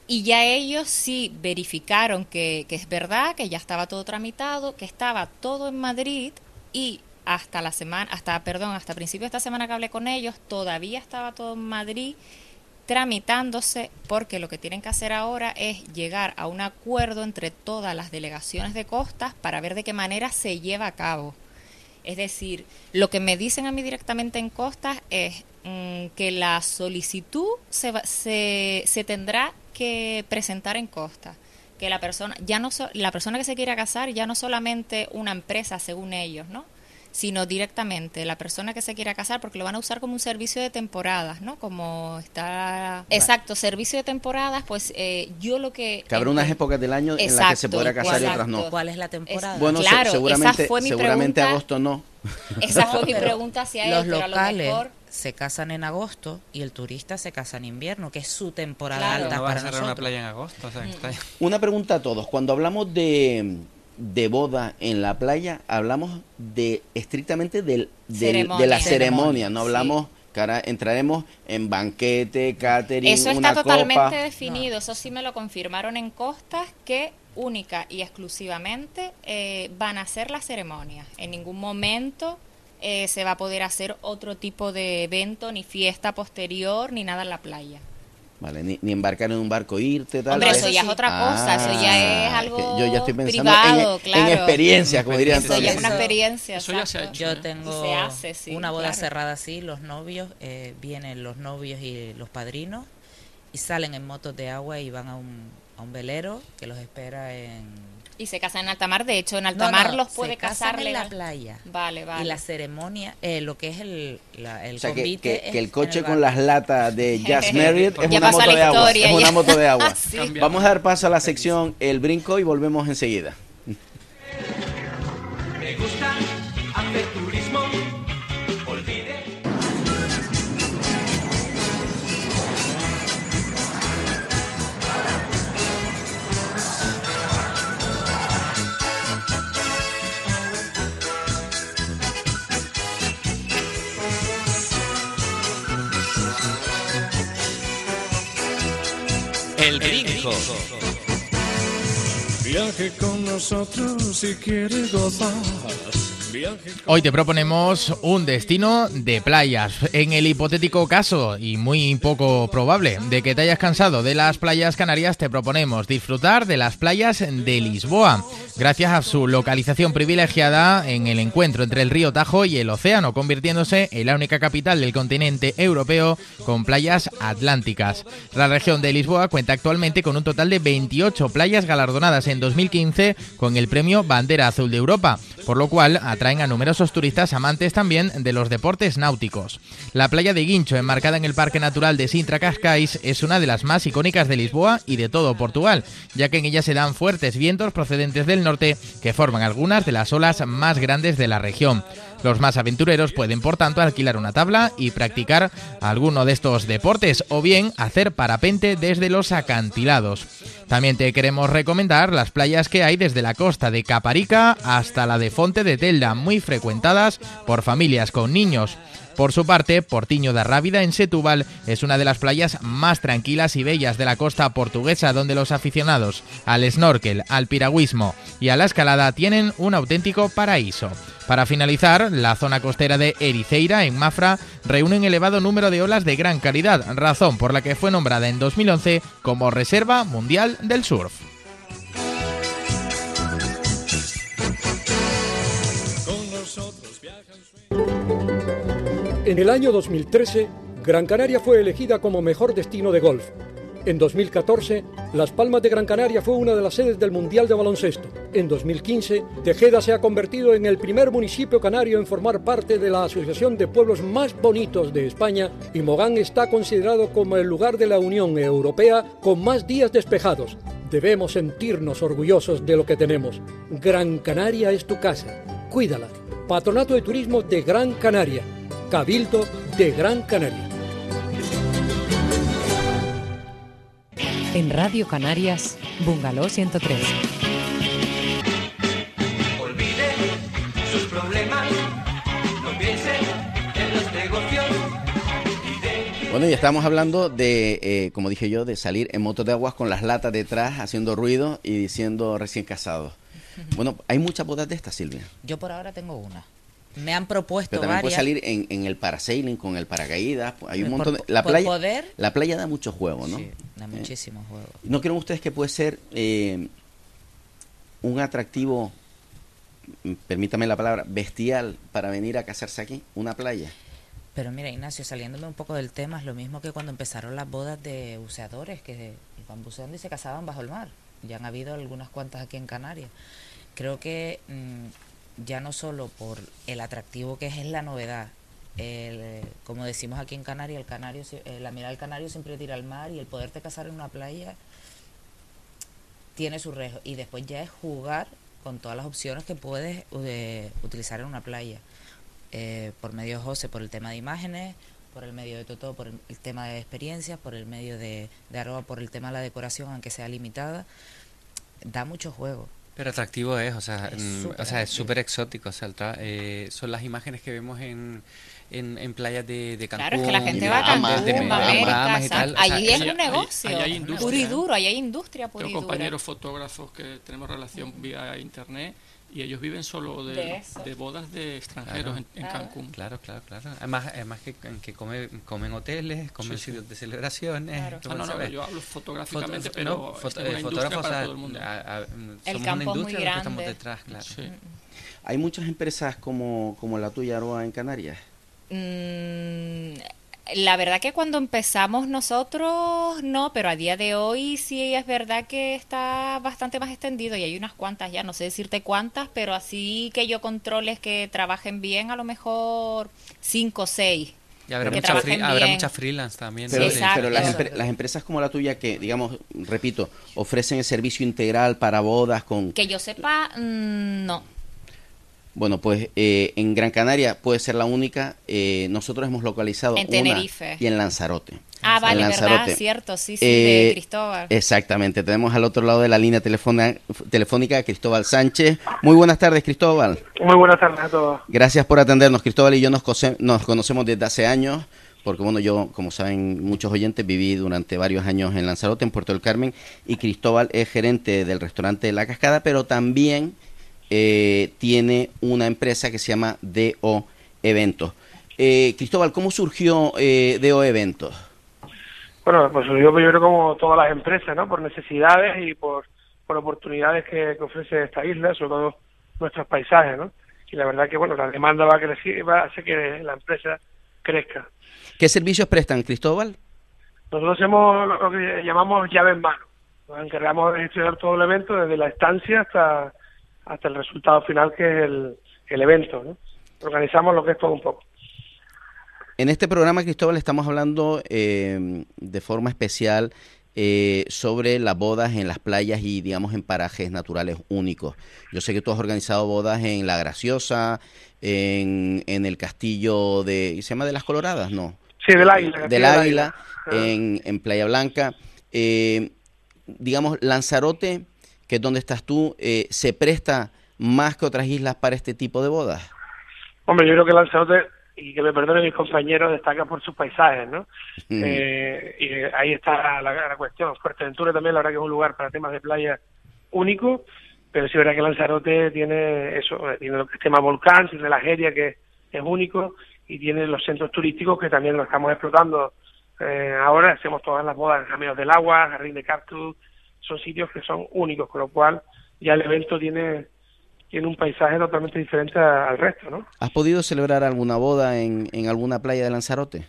Y ya ellos sí verificaron que, que es verdad, que ya estaba todo tramitado, que estaba todo en Madrid, y hasta la semana, hasta, perdón, hasta principio de esta semana que hablé con ellos, todavía estaba todo en Madrid tramitándose, porque lo que tienen que hacer ahora es llegar a un acuerdo entre todas las delegaciones de costas para ver de qué manera se lleva a cabo. Es decir, lo que me dicen a mí directamente en costas es mmm, que la solicitud se, va, se, se tendrá que presentar en costas, que la persona ya no so, la persona que se quiera casar ya no solamente una empresa según ellos, ¿no?, sino directamente la persona que se quiera casar, porque lo van a usar como un servicio de temporadas, ¿no? Como está... Vale. Exacto, servicio de temporadas, pues eh, yo lo que... Que habrá unas épocas del año exacto, en las que se podrá casar y otras no. ¿Cuál es la temporada? Es, bueno, claro, se, seguramente, esa fue mi seguramente pregunta, agosto no. Esa fue mi pregunta hacia los él, pero locales a lo mejor... se casan en agosto y el turista se casa en invierno, que es su temporada claro, alta no para va a cerrar nosotros. una playa en agosto, o sea, Mm. está ahí. Una pregunta a todos. Cuando hablamos de... de boda en la playa, hablamos de estrictamente del, del, de la ceremonia, no hablamos, sí. que ahora entraremos en banquete, catering, eso está una totalmente copa. definido, no. Eso sí me lo confirmaron en costas, que única y exclusivamente eh, van a hacer la ceremonia. En ningún momento eh, se va a poder hacer otro tipo de evento, ni fiesta posterior, ni nada en la playa. Vale, ni, ni embarcar en un barco, irte, tal. Hombre, vez. eso ya es otra cosa, ah, eso ya es algo yo ya estoy pensando privado, en, claro. en experiencia, como dirían todos. Eso ya es una experiencia, eso ya se ha hecho, Yo ¿no? tengo se hace, sí, una boda claro. cerrada así, los novios, eh, vienen los novios y los padrinos y salen en motos de agua y van a un, a un velero que los espera en... Y se casan en alta mar, de hecho en alta mar no, no, los puede se casar en legal. la playa. Vale, vale. Y la ceremonia, eh, lo que es el, la, el o sea, convite que, que, es que el coche el con las latas de Just Married es ya una moto la de agua. historia, Es una ya. moto de agua. Sí. Vamos a dar paso a la sección El Brinco y volvemos enseguida. Me gusta hacer turismo, olvide. El Brinco. Viaje con nosotros si quiere gozar. Hoy te proponemos un destino de playas. En el hipotético caso, y muy poco probable, de que te hayas cansado de las playas canarias, te proponemos disfrutar de las playas de Lisboa, gracias a su localización privilegiada en el encuentro entre el río Tajo y el océano, convirtiéndose en la única capital del continente europeo con playas atlánticas. La región de Lisboa cuenta actualmente con un total de veintiocho playas galardonadas en dos mil quince con el premio Bandera Azul de Europa, por lo cual atraen a numerosos turistas amantes también de los deportes náuticos. La playa de Guincho, enmarcada en el Parque Natural de Sintra Cascais, es una de las más icónicas de Lisboa y de todo Portugal, ya que en ella se dan fuertes vientos procedentes del norte que forman algunas de las olas más grandes de la región. Los más aventureros pueden, por tanto, alquilar una tabla y practicar alguno de estos deportes o bien hacer parapente desde los acantilados. También te queremos recomendar las playas que hay desde la costa de Caparica hasta la de Fonte de Telda, muy frecuentadas por familias con niños. Por su parte, Portiño da Rábida, en Setúbal, es una de las playas más tranquilas y bellas de la costa portuguesa, donde los aficionados al snorkel, al piragüismo y a la escalada tienen un auténtico paraíso. Para finalizar, la zona costera de Ericeira, en Mafra, reúne un elevado número de olas de gran calidad, razón por la que fue nombrada en dos mil once como Reserva Mundial del Surf. En el año dos mil trece, Gran Canaria fue elegida como mejor destino de golf. En dos mil catorce, Las Palmas de Gran Canaria fue una de las sedes del Mundial de Baloncesto. En dos mil quince, Tejeda se ha convertido en el primer municipio canario en formar parte de la Asociación de Pueblos Más Bonitos de España y Mogán está considerado como el lugar de la Unión Europea con más días despejados. Debemos sentirnos orgullosos de lo que tenemos. Gran Canaria es tu casa. Cuídala. Patronato de Turismo de Gran Canaria. Cabildo de Gran Canaria. En Radio Canarias, Bungalow ciento tres. Olvide sus problemas, no piense en los negocios. Bueno, Bueno, y estamos hablando de, eh, como dije yo, de salir en motos de aguas con las latas detrás, haciendo ruido y diciendo recién casados. Bueno, ¿hay muchas bodas de estas, Silvia? Yo por ahora tengo una. Me han propuesto Pero también varias. puede salir en, en el parasailing, con el paracaídas. Hay un Por- montón de... La por playa, poder. la playa da mucho juego, ¿no? Sí, da Eh, muchísimo juego. ¿No creen ustedes que puede ser eh, un atractivo, mm, permítame la palabra, bestial para venir a casarse aquí? ¿Una playa? Pero mira, Ignacio, saliéndome un poco del tema, es lo mismo que cuando empezaron las bodas de buceadores, que iban buceando y se casaban bajo el mar. Ya han habido algunas cuantas aquí en Canarias. Creo que mmm, ya no solo por el atractivo que es, es la novedad. El, eh, como decimos aquí en Canarias, el canario, si- eh, la mirada del canario siempre tira al mar, y el poderte casar en una playa tiene su riesgo. Y después ya es jugar con todas las opciones que puedes eh, utilizar en una playa. Eh, por medio de José, por el tema de imágenes, por el medio de Totó, por el, el tema de experiencias, por el medio de, de Aroa, por el tema de la decoración, aunque sea limitada, da mucho juego. Pero atractivo es, o sea, Es mm, súper o sea, es atractivo. súper exótico. O sea, el tra- eh, son las imágenes que vemos en, en, en playas de, de Cancún. Claro, es que la gente de va a Bahamas, de Cancún, va a Bahamas América, y tal. ¿sabes? O sea, Allí es ahí- un negocio, ahí hay industria, puro y ¿eh? duro, ahí hay industria pura y Tengo dura. compañeros fotógrafos que tenemos relación vía internet y ellos viven solo de, De eso. de bodas de extranjeros Claro. en, en Claro. Cancún. Claro, claro, claro. Además, además que, que come- comen hoteles, comen Sí, sí. sitios de celebraciones. Claro. tú Ah, no, no, sabes. yo hablo fotográficamente, Foto- pero no, es foto- una eh, industria fotógrafos, para o sea, todo el mundo. a- a- El somos campo una es muy industria los que estamos grande. detrás, claro. Sí. ¿Hay muchas empresas como, como la tuya, Aroa, en Canarias? Mm, la verdad que cuando empezamos nosotros no, pero a día de hoy sí es verdad que está bastante más extendido y hay unas cuantas ya, no sé decirte cuántas, pero así que yo controles que trabajen bien, a lo mejor cinco o seis. Y habrá que mucha, trabajen free- habrá bien. mucha freelance también. Pero, ¿no? Sí, De- exacto. pero las, Eso. empre- las empresas como la tuya que, digamos, repito, ofrecen el servicio integral para bodas con... Que yo sepa, mm, no. Bueno, pues eh, en Gran Canaria puede ser la única. Eh, nosotros hemos localizado En una Tenerife. y en Lanzarote. Ah, En vale, verdad, Lanzarote. cierto, sí, sí, Eh, de Cristóbal. Exactamente. Tenemos al otro lado de la línea telefona- telefónica a Cristóbal Sánchez. Muy buenas tardes, Cristóbal. Muy buenas tardes a todos. Gracias por atendernos. Cristóbal y yo nos, cose- nos conocemos desde hace años, porque bueno, yo, como saben muchos oyentes, viví durante varios años en Lanzarote, en Puerto del Carmen, y Cristóbal es gerente del restaurante La Cascada, pero también eh, tiene una empresa que se llama D O Eventos. Eh, Cristóbal, ¿cómo surgió eh, D O Eventos? Bueno, pues yo, yo creo como todas las empresas, ¿no? Por necesidades y por, por oportunidades que, que ofrece esta isla, sobre todo nuestros paisajes, ¿no? Y la verdad que, bueno, la demanda va a crecer, va a hacer que la empresa crezca. ¿Qué servicios prestan, Cristóbal? Nosotros hacemos lo que llamamos llave en mano. Nos encargamos de gestionar todo el evento, desde la estancia hasta, hasta el resultado final, que es el, el evento, ¿no? Organizamos lo que es todo un poco. En este programa, Cristóbal, estamos hablando eh, de forma especial eh, sobre las bodas en las playas y, digamos, en parajes naturales únicos. Yo sé que tú has organizado bodas en La Graciosa, en, en el castillo de... ¿Se llama de las Coloradas? No. Sí, del Águila. Del del Águila, Águila. en, en Playa Blanca. Eh, digamos, Lanzarote, que es donde estás tú, eh, ¿se presta más que otras islas para este tipo de bodas? Hombre, yo creo que Lanzarote, y que me perdonen mis compañeros, destaca por sus paisajes, ¿no? Mm. Eh, y ahí está la, la cuestión. Fuerteventura también, la verdad que es un lugar para temas de playa único, pero sí es verdad que Lanzarote tiene eso, eh, tiene lo que es tema volcán, tiene la Jeria, que es único, y tiene los centros turísticos que también lo estamos explotando. Eh, ahora hacemos todas las bodas en Caminos del Agua, Jardín de Cactus, son sitios que son únicos, con lo cual ya el evento tiene tiene un paisaje totalmente diferente a- al resto, ¿no? ¿Has podido celebrar alguna boda en, en alguna playa de Lanzarote?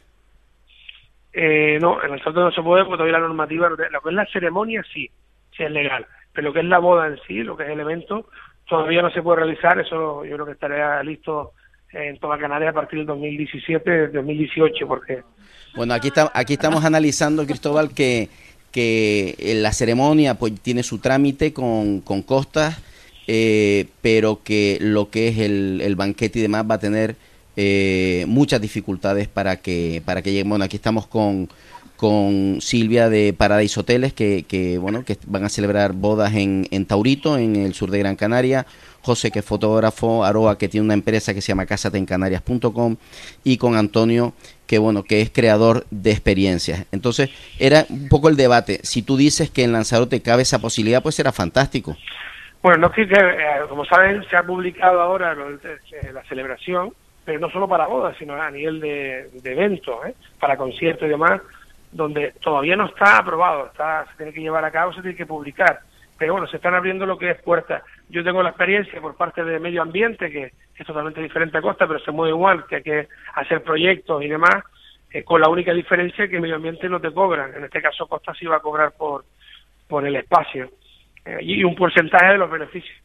Eh, no, en Lanzarote no se puede porque todavía la normativa, lo que lo que es la ceremonia sí, sí es legal, pero lo que es la boda en sí, lo que es el evento, todavía no se puede realizar. Eso yo creo que estará listo en toda Canarias a partir del dos mil diecisiete, dos mil dieciocho, porque Bueno, aquí, está, aquí estamos analizando, Cristóbal, que, que la ceremonia pues tiene su trámite con, con costas, eh, pero que lo que es el, el banquete y demás va a tener eh, muchas dificultades para que para que llegue. Bueno, aquí estamos con, con Silvia de Paradise Hoteles, que, que bueno, que van a celebrar bodas en, en Taurito, en el sur de Gran Canaria. José, que es fotógrafo, Aroa, que tiene una empresa que se llama casate en canarias punto com, y con Antonio, que bueno, que es creador de experiencias. Entonces, era un poco el debate. Si tú dices que en Lanzarote cabe esa posibilidad, pues será fantástico. Bueno, no es que, eh, como saben, se ha publicado ahora lo, eh, la celebración, pero no solo para bodas, sino a nivel de, de eventos, ¿eh? Para conciertos y demás, donde todavía no está aprobado, está, se tiene que llevar a cabo, se tiene que publicar. Pero bueno, se están abriendo lo que es puertas. Yo tengo la experiencia por parte de medio ambiente, que es totalmente diferente a Costa, pero se mueve igual, que hay que hacer proyectos y demás, eh, con la única diferencia que medio ambiente no te cobran. En este caso Costa sí va a cobrar por, por el espacio, eh, y un porcentaje de los beneficios.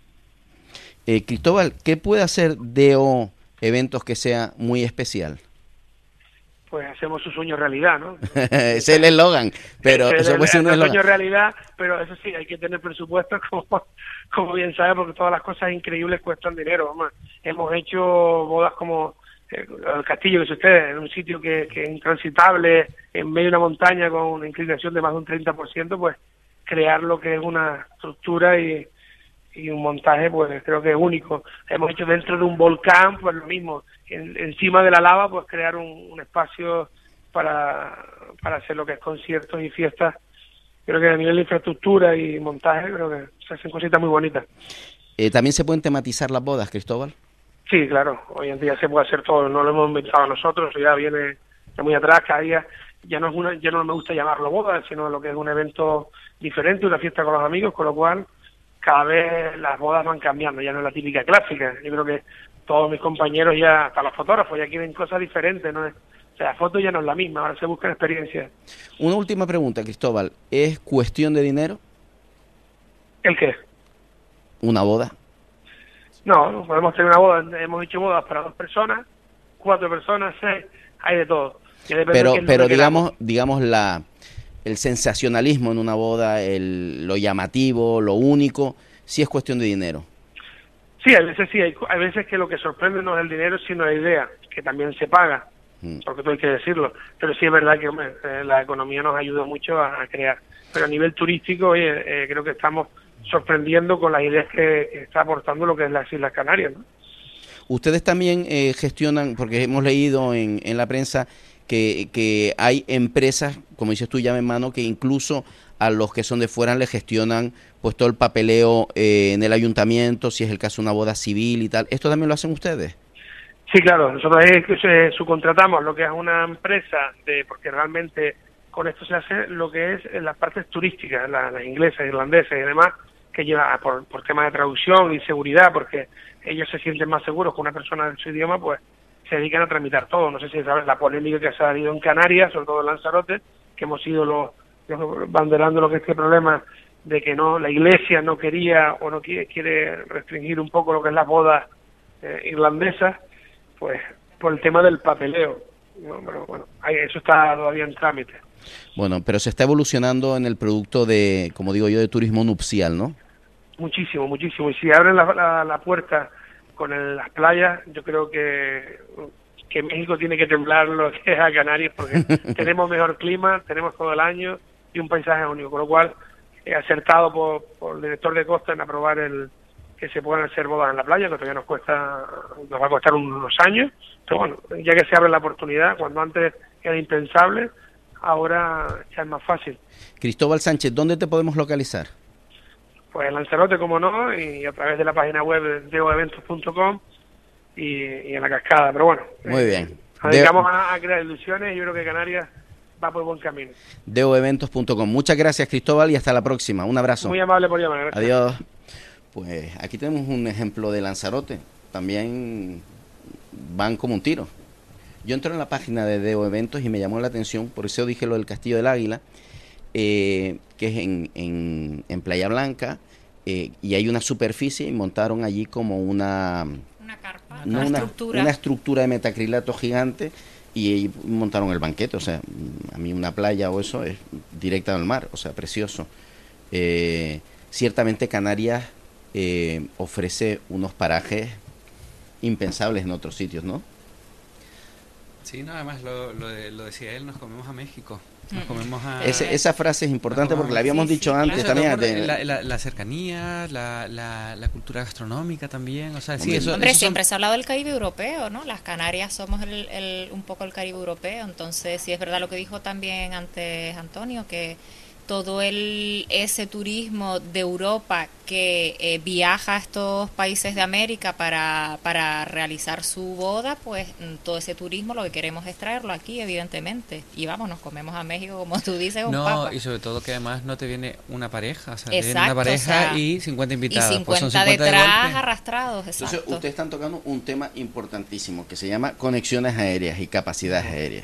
Eh, Cristóbal, ¿qué puede hacer D O Eventos que sea muy especial? Pues hacemos su sueño realidad, ¿no? Ese es el eslogan, pero Ese eso es puede ser el, un el sueño eslogan. realidad, pero eso sí, hay que tener presupuesto, como, como bien sabe, porque todas las cosas increíbles cuestan dinero. Vamos. Hemos hecho bodas como eh, el castillo, que es usted, en un sitio que, que es intransitable, en medio de una montaña con una inclinación de más de un treinta por ciento, pues crear lo que es una estructura y, y un montaje, pues creo que es único. Hemos hecho dentro de un volcán, pues lo mismo. En, encima de la lava, pues crear un, un espacio para, para hacer lo que es conciertos y fiestas. Creo que a nivel de infraestructura y montaje, creo que se hacen cositas muy bonitas. Eh, ¿También se pueden tematizar las bodas, Cristóbal? Sí, claro. Hoy en día se puede hacer todo. No lo hemos inventado nosotros, ya viene de muy atrás. Cada día ya no, es una, ya no me gusta llamarlo boda, sino lo que es un evento diferente, una fiesta con los amigos, con lo cual cada vez las bodas van cambiando. Ya no es la típica clásica. Yo creo que todos mis compañeros ya, hasta los fotógrafos, ya quieren cosas diferentes, ¿no? O sea, la foto ya no es la misma, ahora se buscan experiencias. Una última pregunta, Cristóbal. ¿Es cuestión de dinero ¿El qué? una boda? No, no podemos tener una boda. Hemos hecho bodas para dos personas, cuatro personas, seis, hay de todo. Y depende Pero, de quién pero lo queramos. digamos, digamos la el sensacionalismo en una boda, el, lo llamativo, lo único, sí es cuestión de dinero. Sí, a veces sí, hay, hay veces que lo que sorprende no es el dinero, sino la idea, que también se paga, mm. porque todo hay que decirlo. Pero sí es verdad que hombre, eh, la economía nos ayuda mucho a, a crear. Pero a nivel turístico, oye, eh, creo que estamos sorprendiendo con las ideas que, que está aportando lo que es las Islas Canarias, ¿no? Ustedes también eh, gestionan, porque hemos leído en, en la prensa que, que hay empresas, como dices tú, llave en mano, que incluso a los que son de fuera le gestionan pues todo el papeleo eh, en el ayuntamiento, si es el caso de una boda civil y tal. ¿Esto también lo hacen ustedes? Sí, claro, nosotros es que se subcontratamos lo que es una empresa, de porque realmente con esto se hace lo que es las partes turísticas, las, las inglesas, irlandesas y demás, que lleva por, por temas de traducción y seguridad, porque ellos se sienten más seguros que una persona de su idioma, pues se dedican a tramitar todo. No sé si sabes la polémica que se ha habido en Canarias, sobre todo en Lanzarote, que hemos sido los, los banderando lo que es este problema de que no la Iglesia no quería o no quiere, quiere restringir un poco lo que es las bodas eh, irlandesas, pues por el tema del papeleo. ¿No? Pero bueno, eso está todavía en trámite. Bueno, pero se está evolucionando en el producto de, como digo yo, de turismo nupcial, ¿no? Muchísimo, muchísimo. Y si abren la, la, la puerta con el, las playas, yo creo que, que México tiene que temblar lo que es a Canarias, porque tenemos mejor clima, tenemos todo el año y un paisaje único, con lo cual he acertado por, por el director de Costa en aprobar el que se puedan hacer bodas en la playa, que todavía nos cuesta, nos va a costar unos años, pero bueno, ya que se abre la oportunidad, cuando antes era impensable, ahora ya es más fácil. Cristóbal Sánchez, ¿dónde te podemos localizar? Pues en Lanzarote, como no, y a través de la página web de deo eventos punto com y, y en la Cascada, pero bueno. Muy bien. Nos dedicamos a, a crear ilusiones y yo creo que Canarias va por buen camino. deo eventos punto com. Muchas gracias, Cristóbal, y hasta la próxima. Un abrazo. Muy amable por llamar. Gracias. Adiós. Pues aquí tenemos un ejemplo de Lanzarote. También van como un tiro. Yo entré en la página de Deo Eventos y me llamó la atención, por eso dije lo del Castillo del Águila, eh, que es en, en, en Playa Blanca, eh, y hay una superficie y montaron allí como una... Una carpa, no, una, una estructura. Una estructura de metacrilato gigante y ahí montaron el banquete. O sea, a mí una playa o eso es directa al mar, o sea, precioso. Eh, ciertamente Canarias eh, ofrece unos parajes impensables en otros sitios, ¿no? Sí, no, además lo, lo, de, lo decía él, nos comemos a México. Nos comemos a... Ese, esa frase es importante porque la habíamos sí, dicho sí, antes claro. también. De... De... La, la, la cercanía, la, la, la cultura gastronómica también. O sea, sí, eso, Hombre, eso siempre son... se ha hablado del Caribe europeo, ¿no? Las Canarias somos el, el, un poco el Caribe europeo. Entonces, sí es verdad lo que dijo también antes Antonio, que todo el ese turismo de Europa que eh, viaja a estos países de América para, para realizar su boda, pues todo ese turismo lo que queremos es traerlo aquí, evidentemente. Y vamos, nos comemos a México, como tú dices, un No, papa. y sobre todo que además no te viene una pareja, o sea, Exacto, te viene una pareja o sea, y cincuenta invitados. Y cincuenta, pues son cincuenta detrás de arrastrados, exacto. Entonces, ustedes están tocando un tema importantísimo que se llama conexiones aéreas y capacidades aéreas.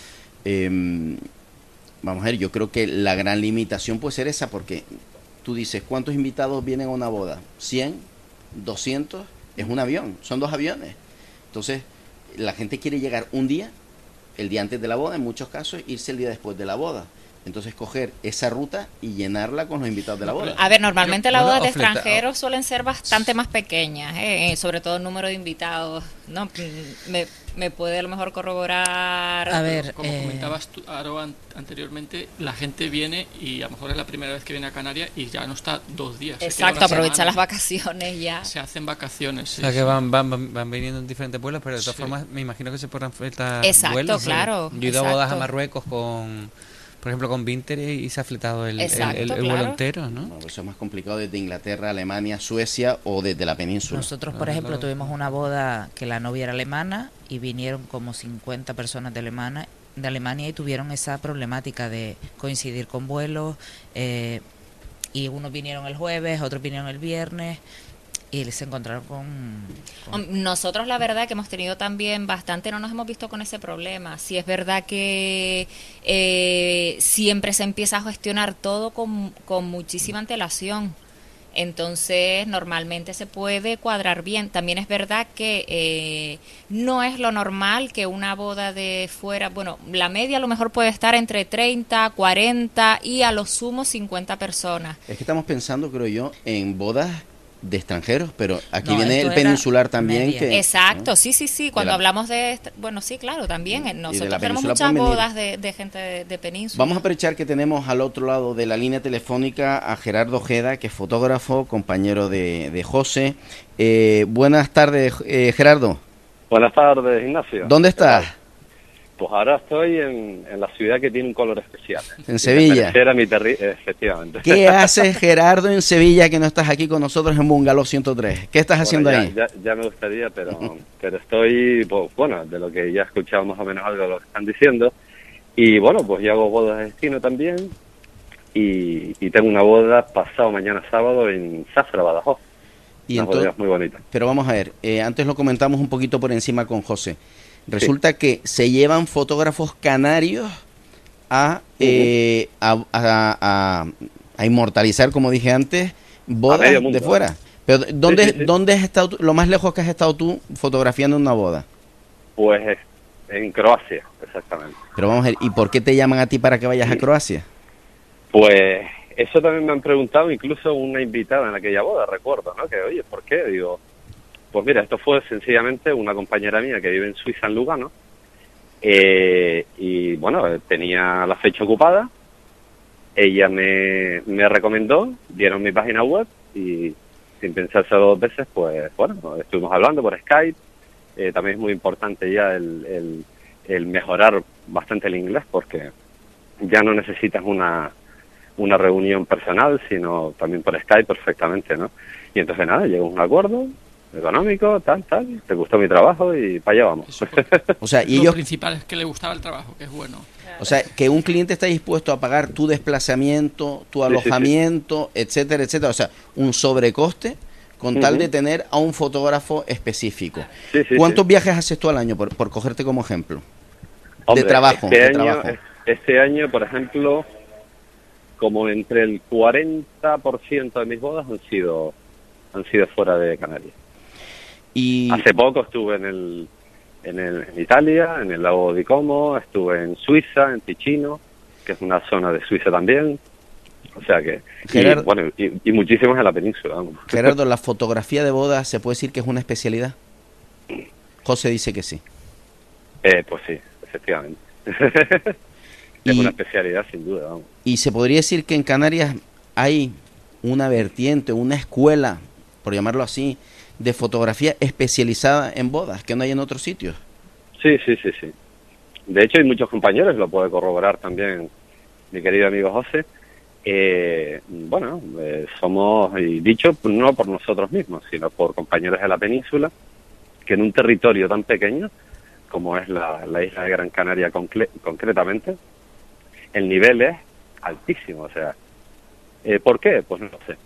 Eh, Vamos a ver, yo creo que la gran limitación puede ser esa, porque tú dices, ¿cuántos invitados vienen a una boda? ¿cien? ¿doscientos? Es un avión, son dos aviones. Entonces, la gente quiere llegar un día, el día antes de la boda, en muchos casos, irse el día después de la boda. Entonces, coger esa ruta y llenarla con los invitados de la boda. A ver, normalmente las bodas de ofreta- extranjeros suelen ser bastante más pequeñas, ¿eh? sobre todo el número de invitados, ¿no? Me, me puede a lo mejor corroborar. A ver, Como eh, comentabas tú, Aro, an- anteriormente, la gente viene y a lo mejor es la primera vez que viene a Canarias y ya no está dos días. se queda Exacto, una aprovecha semana. las vacaciones ya. Se hacen vacaciones. Sí, O sea, que sí. van, van, van, van viniendo en diferentes vuelos, pero de todas Sí. formas me imagino que se podrán fletar Exacto, vuelos. ¿no? claro, Yo he ido a bodas a exacto. Marruecos con, por ejemplo, con Vinter y se ha fletado el, el- Exacto, el, el claro. vuelo entero, ¿no? No, eso es más complicado desde Inglaterra, Alemania, Suecia o desde la península. nosotros, por Claro, ejemplo, claro. tuvimos una boda que la novia era alemana y vinieron como cincuenta personas de Alemania, de Alemania y tuvieron esa problemática de coincidir con vuelos. Eh, y unos vinieron el jueves, otros vinieron el viernes y se encontraron con, con- Nosotros la verdad que hemos tenido también bastante, no nos hemos visto con ese problema. Sí es verdad que eh, siempre se empieza a gestionar todo con, con muchísima antelación. Entonces, normalmente se puede cuadrar bien. También es verdad que eh, no es lo normal que una boda de fuera, bueno, la media a lo mejor puede estar entre treinta, cuarenta y a lo sumo cincuenta personas. Es que estamos pensando, creo yo, en bodas de extranjeros, pero aquí No, viene esto el era peninsular también. media. Que, Exacto, ¿no? sí, sí, sí. Cuando la- hablamos de, est- bueno, sí, claro, también. eh, de Nosotros la tenemos península muchas pueden venir. bodas de, de gente de, de península. Vamos a aprovechar que tenemos al otro lado de la línea telefónica a Gerardo Ojeda, que es fotógrafo, compañero de, de José. Eh, buenas tardes, eh, Gerardo. Buenas tardes, Ignacio. ¿Dónde estás? Pues ahora estoy en, en la ciudad que tiene un color especial. ¿eh? En Sevilla. Era mi terri efectivamente. ¿Qué haces, Gerardo, en Sevilla, que no estás aquí con nosotros en Bungalow ciento tres? ¿Qué estás haciendo Bueno, ahí? ya, Ya, ya me gustaría, pero, pero estoy, pues, bueno, de lo que ya he escuchado más o menos algo de lo que están diciendo. Y bueno, pues yo hago bodas de destino también. Y, y tengo una boda pasado mañana sábado en Zafra, Badajoz. Y Una entonces- boda muy bonita. Pero vamos a ver, eh, antes lo comentamos un poquito por encima con José. Resulta que se llevan fotógrafos canarios a, eh, a, a- a- a inmortalizar, como dije antes, bodas medio mundo. de fuera. Pero ¿dónde, Sí, sí, sí. ¿dónde has estado tú- lo más lejos que has estado tú fotografiando una boda? Pues eh, en Croacia, exactamente. Pero vamos a ver, ¿y por qué te llaman a ti para que vayas a Croacia? Pues eso también me han preguntado, incluso una invitada en aquella boda, recuerdo, ¿no? Que, oye, ¿por qué? Digo, pues mira, esto fue sencillamente una compañera mía que vive en Suiza, en Lugano, eh, y bueno, eh, tenía la fecha ocupada, ella me, me recomendó, vieron mi página web y sin pensárselo dos veces, pues bueno, estuvimos hablando por Skype. Eh, también es muy importante ya el, el, el mejorar bastante el inglés, porque ya no necesitas una una reunión personal, sino también por Skype perfectamente, ¿no? Y entonces nada, llegó a un acuerdo económico, tal, tal, te gustó mi trabajo y para allá vamos. O sea, y Lo ellos, principal es que le gustaba el trabajo, que es bueno. o sea, que un cliente está dispuesto a pagar tu desplazamiento, tu Sí, sí, sí. alojamiento, etcétera, etcétera, o sea, un sobrecoste con tal Ujú. de tener a un fotógrafo específico. Sí, sí, ¿Cuántos sí. viajes haces tú al año, por, por cogerte como ejemplo? Hombre, de trabajo, este de año, trabajo. Este año, por ejemplo, como entre el cuarenta por ciento de mis bodas han sido han sido fuera de Canarias. Y Hace poco estuve en el, en el en Italia, en el lago di Como, estuve en Suiza, en Ticino, que es una zona de Suiza también. O sea que, y, Gerardo- bueno, y, y muchísimos en la península. Vamos. Gerardo, ¿la fotografía de boda se puede decir que es una especialidad? José dice que sí. Eh, pues sí, efectivamente. Es Y- una especialidad sin duda, vamos. Y se podría decir que en Canarias hay una vertiente, una escuela, por llamarlo así, de fotografía especializada en bodas, que no hay en otros sitios. Sí, sí, sí, sí. De hecho, hay muchos compañeros, lo puede corroborar también mi querido amigo José. Eh, bueno, eh, somos, y dicho no por nosotros mismos, sino por compañeros de la península, que en un territorio tan pequeño como es la, la isla de Gran Canaria concle- concretamente, el nivel es altísimo. O sea, eh, ¿por qué? Pues no lo sé.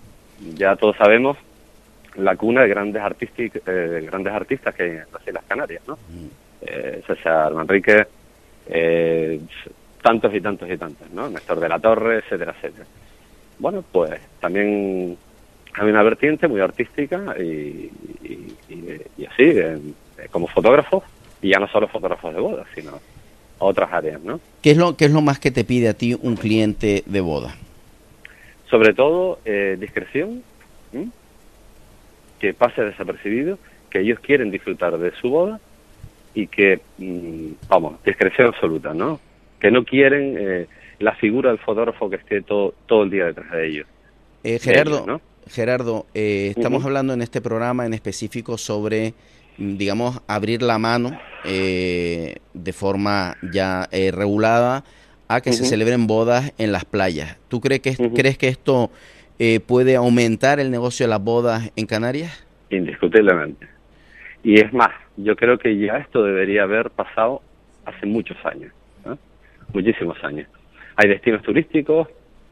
Ya todos sabemos la cuna de grandes artistas, eh, grandes artistas que hay en las Islas Canarias, ¿no? Eh, César Manrique, eh, tantos y tantos y tantos, ¿no? Néstor de la Torre, etcétera, etcétera. Bueno, pues también hay una vertiente muy artística y, y, y, y así, eh, como fotógrafos, y ya no solo fotógrafos de bodas, sino otras áreas, ¿no? ¿Qué es lo, qué es lo más que te pide a ti un cliente de boda? Sobre todo, eh, discreción, ¿m? que pase desapercibido, que ellos quieren disfrutar de su boda y que, mmm, vamos, discreción absoluta, ¿no? Que no quieren eh, la figura del fotógrafo que esté todo, todo el día detrás de ellos. Eh, Gerardo, De ellos, ¿no? Gerardo eh, estamos Ujú. hablando en este programa en específico sobre, mm, digamos, abrir la mano eh, de forma ya eh, regulada a que se Ujú. celebren bodas en las playas. ¿Tú crees que, Ujú. crees que esto eh, puede aumentar el negocio de las bodas en Canarias? Indiscutiblemente. Y es más, yo creo que ya esto debería haber pasado hace muchos años, ¿eh? Muchísimos años. Hay destinos turísticos,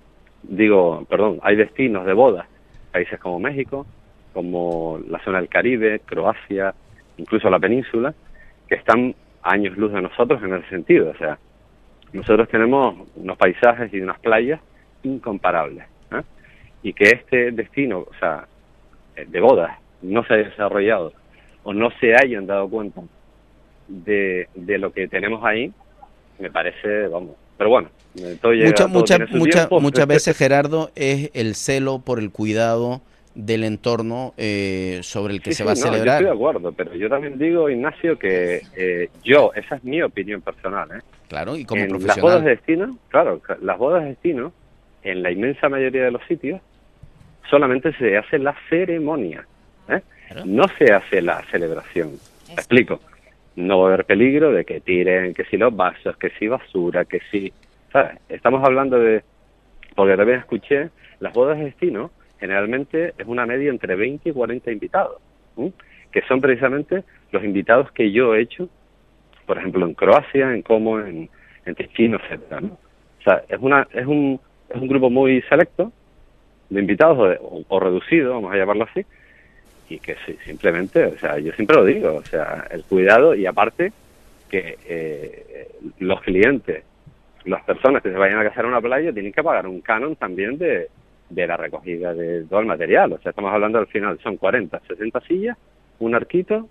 digo, perdón, hay destinos de bodas, países como México, como la zona del Caribe, Croacia, incluso la península, que están a años luz de nosotros en ese sentido. O sea, nosotros tenemos unos paisajes y unas playas incomparables, ¿eh? Y que este destino, o sea, de bodas, no se haya desarrollado o no se hayan dado cuenta de, de lo que tenemos ahí, me parece, vamos, pero bueno, todo llega, Mucha, todo mucha, tiene su mucha, tiempo. muchas veces, Gerardo, es el celo por el cuidado del entorno eh, sobre el que Sí, se sí, va a no, celebrar. yo estoy de acuerdo, pero yo también digo, Ignacio, que eh, yo, esa es mi opinión personal, ¿eh? Claro, y como en las profesional. bodas de destino, claro, ca- las bodas de destino, en la inmensa mayoría de los sitios, solamente se hace la ceremonia, ¿eh? No se hace la celebración. ¿Me explico? No va a haber peligro de que tiren, que si los vasos, que si basura, que si... ¿Sabes? Estamos hablando de... Porque también escuché, las bodas de destino generalmente es una media entre veinte y cuarenta invitados, ¿m? Que son precisamente los invitados que yo he hecho, por ejemplo, en Croacia, en Como, en, en Ticino, etcétera, ¿no? O sea, es una es un es un grupo muy selecto de invitados o, de- o- o reducido, vamos a llamarlo así, y que sí, simplemente, o sea, yo siempre lo digo, o sea, el cuidado y aparte que eh, los clientes, las personas que se vayan a casar en una playa tienen que pagar un canon también de, de la recogida de todo el material. O sea, estamos hablando al final, son cuarenta, sesenta sillas, un arquito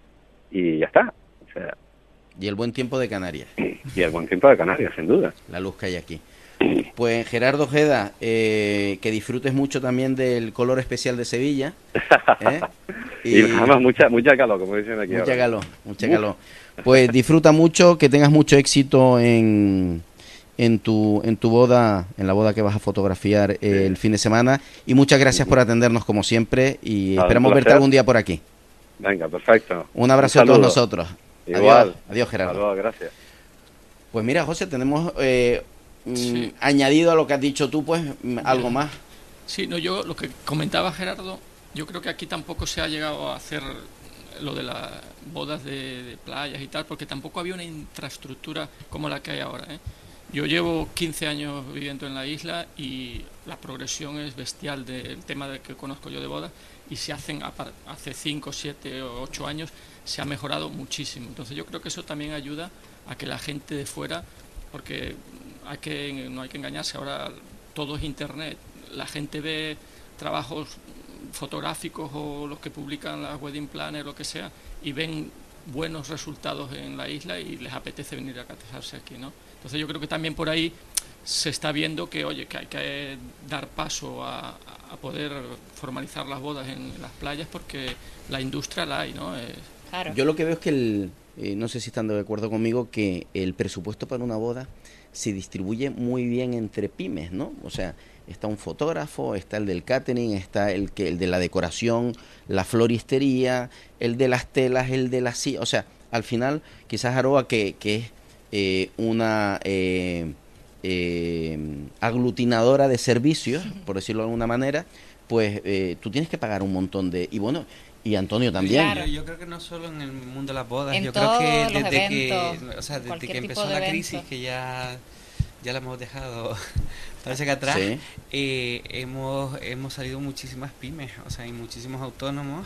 y ya está. O sea, Y el buen tiempo de Canarias. y el buen tiempo de Canarias, sin duda. La luz que hay aquí. Pues Gerardo Ojeda, eh, que disfrutes mucho también del color especial de Sevilla. ¿eh? Y, además mucha mucha calor, como dicen aquí Mucha ahora. calor, mucha Uf. calor. Pues disfruta mucho, que tengas mucho éxito en, en tu en tu boda, en la boda que vas a fotografiar eh, el fin de semana. Y muchas gracias por atendernos como siempre y Nada, un esperamos verte placer. algún día por aquí. Venga, perfecto. Un abrazo a todos saludo. nosotros. Igual. Adiós, adiós Gerardo. Hasta luego, gracias. Pues mira, José, tenemos eh, mm, Sí. añadido a lo que has dicho tú, pues mm, algo más. Sí, no, yo lo que comentaba Gerardo, yo creo que aquí tampoco se ha llegado a hacer lo de las bodas de, de playas y tal, porque tampoco había una infraestructura como la que hay ahora, ¿eh? Yo llevo quince años viviendo en la isla y la progresión es bestial del tema de que conozco yo de bodas, y se hacen apar- hace cinco, siete o ocho años se ha mejorado muchísimo. Entonces yo creo que eso también ayuda a que la gente de fuera, porque hay que no hay que engañarse, ahora todo es internet, la gente ve trabajos fotográficos o los que publican las wedding planners, lo que sea, y ven buenos resultados en la isla y les apetece venir a casarse aquí, ¿no? Entonces yo creo que también por ahí se está viendo que, oye, que hay que dar paso a, a poder formalizar las bodas en las playas, porque la industria la hay, ¿no? Eh, Claro. Yo lo que veo es que el, eh, no sé si están de acuerdo conmigo, que el presupuesto para una boda se distribuye muy bien entre pymes, ¿no? O sea, está un fotógrafo, está el del catering, está el que el de la decoración, la floristería, el de las telas, el de las sillas. O sea, al final, quizás Aroa, que, que es eh, una eh, eh, aglutinadora de servicios, por decirlo de alguna manera, pues eh, tú tienes que pagar un montón de... Y bueno, y Antonio también. Claro. Yo, yo creo que no solo en el mundo de las bodas, en yo creo que los desde eventos, que, o sea, desde que tipo empezó de la evento. crisis, que ya ya la hemos dejado, parece que atrás, Sí. eh, hemos hemos salido muchísimas pymes, o sea, hay muchísimos autónomos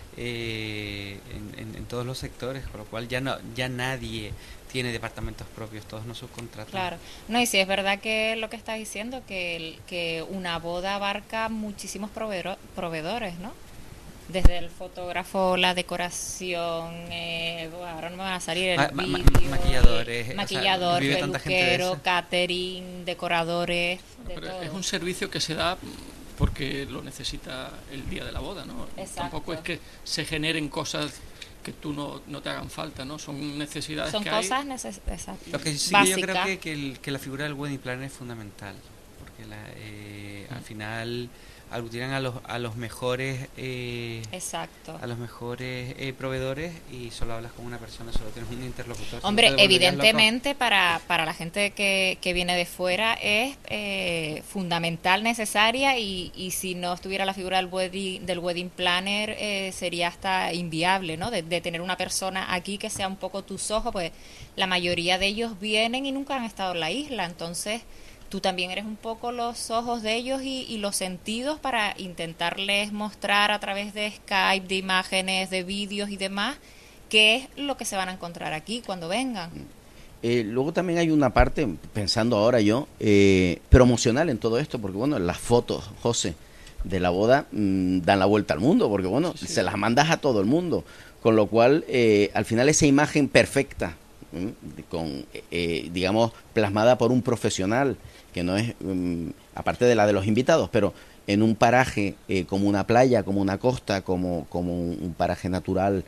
eh, en, en, en todos los sectores, con lo cual ya no ya nadie tiene departamentos propios, todos nos subcontratan. Claro, no, y sí es verdad que lo que estás diciendo, que, el, que una boda abarca muchísimos proveedor, proveedores, ¿no? Desde el fotógrafo, la decoración, eh, bueno, ahora no me van a salir el Ma- ma- vídeo, maquilladores, eh, o maquillador, sea, vive tanta gente de peluquero, eso. catering, decoradores, de Pero todo. es un servicio que se da porque lo necesita el día de la boda, ¿no? Exacto. Tampoco es que se generen cosas que tú no, no te hagan falta, ¿no? Son necesidades Son que cosas hay. neces exacto. Lo que sí que yo creo que, que, el, que la figura del wedding planner es fundamental, porque la, eh, al final aglutinan a los a los mejores eh, Exacto. a los mejores eh, proveedores y solo hablas con una persona, solo tienes un interlocutor. Hombre, Si no te volverías evidentemente para, para la gente que, que viene de fuera es eh, fundamental, necesaria y, y si no estuviera la figura del wedding, del wedding planner eh, sería hasta inviable, ¿no? De, de tener una persona aquí que sea un poco tus ojos, pues la mayoría de ellos vienen y nunca han estado en la isla, entonces tú también eres un poco los ojos de ellos y, y los sentidos para intentarles mostrar a través de Skype, de imágenes, de vídeos y demás, qué es lo que se van a encontrar aquí cuando vengan. Eh, luego también hay una parte, pensando ahora yo, eh, promocional en todo esto, porque bueno, las fotos, José, de la boda mmm, dan la vuelta al mundo, porque bueno, sí, sí. se las mandas a todo el mundo, con lo cual eh, al final esa imagen perfecta, ¿m? con eh, digamos, plasmada por un profesional, que no es, um, aparte de la de los invitados, pero en un paraje eh, como una playa, como una costa, como, como un, un paraje natural,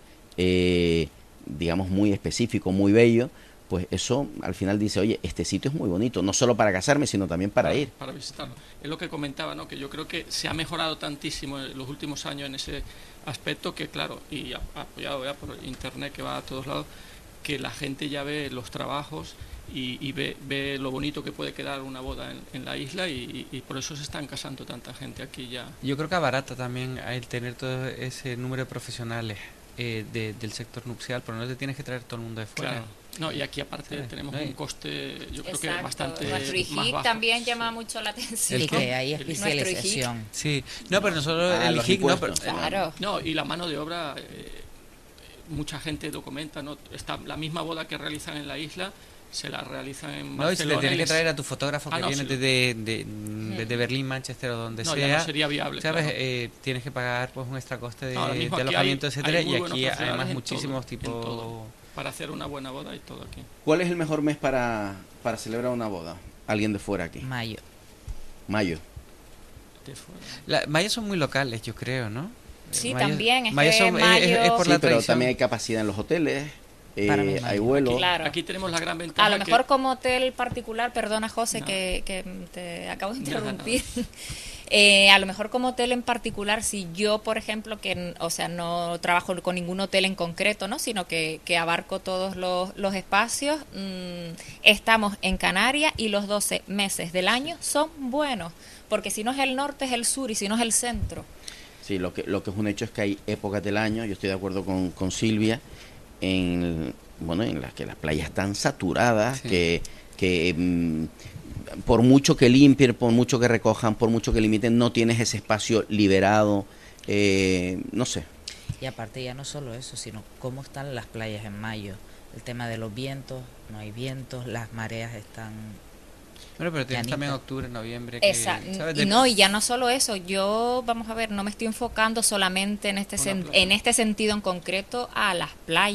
eh, digamos, muy específico, muy bello, pues eso al final dice, oye, este sitio es muy bonito, no solo para casarme, sino también para, para ir. Para visitarlo. Es lo que comentaba, ¿no? Que yo creo que se ha mejorado tantísimo en los últimos años en ese aspecto que, claro, y apoyado ya por internet que va a todos lados, que la gente ya ve los trabajos y, y ve, ve lo bonito que puede quedar una boda en, en la isla y, y, y por eso se están casando tanta gente aquí ya. Yo creo que abarata también el tener todo ese número de profesionales eh, de, del sector nupcial, pero no te tienes que traer todo el mundo de fuera. Claro. No, y aquí aparte ¿sabes? Tenemos no hay... un coste, yo creo Exacto. que bastante Nuestro I G I más bajo. También llama sí. mucho la atención. Y que hay especialización. Sí, no, pero nosotros ah, el I G I no, pero, claro. No, y la mano de obra, eh, mucha gente documenta, ¿no? Está la misma boda que realizan en la isla, se la realizan en Barcelona. No, y si le tienes que traer a tu fotógrafo ah, que no, viene sí. desde de, de, de Berlín, Manchester o donde no, sea. Ya no sería viable. ¿Sabes? Claro. Eh, tienes que pagar pues un extra coste de, no, de alojamiento, hay, etcétera. hay Y aquí además muchísimos todo, tipos. Para hacer una buena boda y todo aquí. ¿Cuál es el mejor mes para, para celebrar una boda? Alguien de fuera aquí. Mayo. Mayo. De fuera. La, mayo son muy locales, yo creo, ¿no? Sí, mayo, también. Es mayo que son, mayo... es, es por sí, la pero tradición. también hay capacidad en los hoteles. Eh, hay vuelos. Aquí, claro. aquí tenemos la gran ventaja. A lo mejor que... como hotel particular, perdona José no. que, que te acabo de interrumpir. No, no. Eh, a lo mejor como hotel en particular, si yo, por ejemplo, que o sea no trabajo con ningún hotel en concreto, no, sino que, que abarco todos los, los espacios, mmm, estamos en Canarias y los doce meses del año son buenos, porque si no es el norte es el sur y si no es el centro. Sí, lo que lo que es un hecho es que hay épocas del año, yo estoy de acuerdo con, con Silvia, en bueno en las que las playas están saturadas, sí. que que mmm, por mucho que limpien, por mucho que recojan, por mucho que limiten, no tienes ese espacio liberado, eh, no sé. Y aparte ya no solo eso, sino cómo están las playas en mayo. El tema de los vientos, no hay vientos, las mareas están... Bueno, pero tienes también octubre, noviembre. Que, ¿sabes? Y no, y ya no solo eso, yo, vamos a ver, no me estoy enfocando solamente en este, sen- en este sentido en concreto a las playas.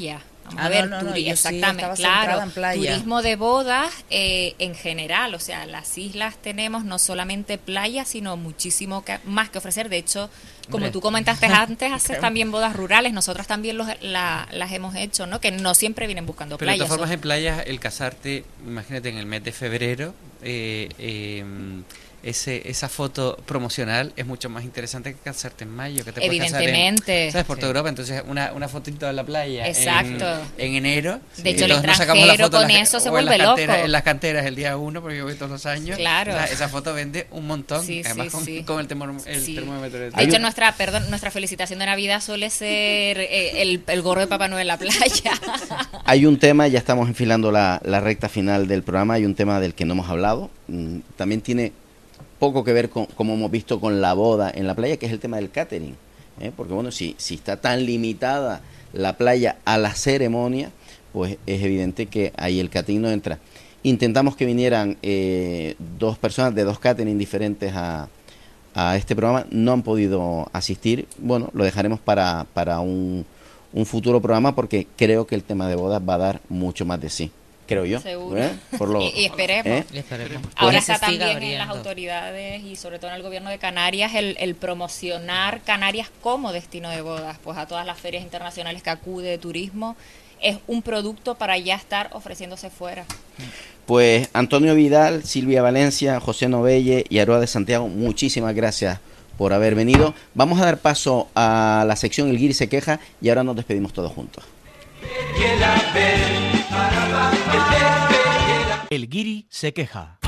Vamos Ah, a ver, no, no, no, turi- yo sí exactamente, estaba centrada claro, en playa. turismo de bodas eh, en general, o sea, las islas tenemos no solamente playa, sino muchísimo que, más que ofrecer. De hecho, como Hombre. tú comentaste antes, haces también bodas rurales, nosotras también los, la- las hemos hecho, ¿no? Que no siempre vienen buscando Pero de playas. todas formas, son- en playas, el casarte, imagínate, en el mes de febrero, eh, eh, ese esa foto promocional es mucho más interesante que casarte en mayo, que te puedes casar en- Evidentemente. ¿sabes? Por Sí. toda Europa. Entonces, una, una fotito en la playa Exacto. En, en enero. De y hecho, el todos nos sacamos la extranjero foto en con las- eso se o en las vuelve canteras- loco. En las canteras el día uno, porque yo voy todos los años. Claro. Esa, esa foto vende un montón. Sí, además, sí, con, sí. con el, termo- el Sí. termómetro. De hecho, nuestra, perdón, nuestra felicitación de Navidad suele ser eh, el, el gorro de Papá Noel en la playa. Hay un tema, ya estamos enfilando la, la recta final del programa, hay un tema del que no hemos hablado, mm, también tiene poco que ver con, como hemos visto, con la boda en la playa, que es el tema del catering, ¿eh? Porque bueno, si, si está tan limitada la playa a la ceremonia, pues es evidente que ahí el catering no entra. Intentamos que vinieran eh, dos personas de dos catering diferentes a, a este programa, no han podido asistir, bueno, lo dejaremos para, para un, un futuro programa, porque creo que el tema de bodas va a dar mucho más de sí. Creo yo. Seguro. ¿eh? Por lo, y, y esperemos. ¿eh? Y esperemos. Ahora Que se está siga también en las abriendo. autoridades y sobre todo en el gobierno de Canarias el, el promocionar Canarias como destino de bodas, pues a todas las ferias internacionales que acude de turismo es un producto para ya estar ofreciéndose fuera. Pues Antonio Vidal, Silvia Valencia, José Novelle y Aroa de Santiago, muchísimas gracias por haber venido. Vamos a dar paso a la sección El Guiri se queja y ahora nos despedimos todos juntos. El guiri se queja.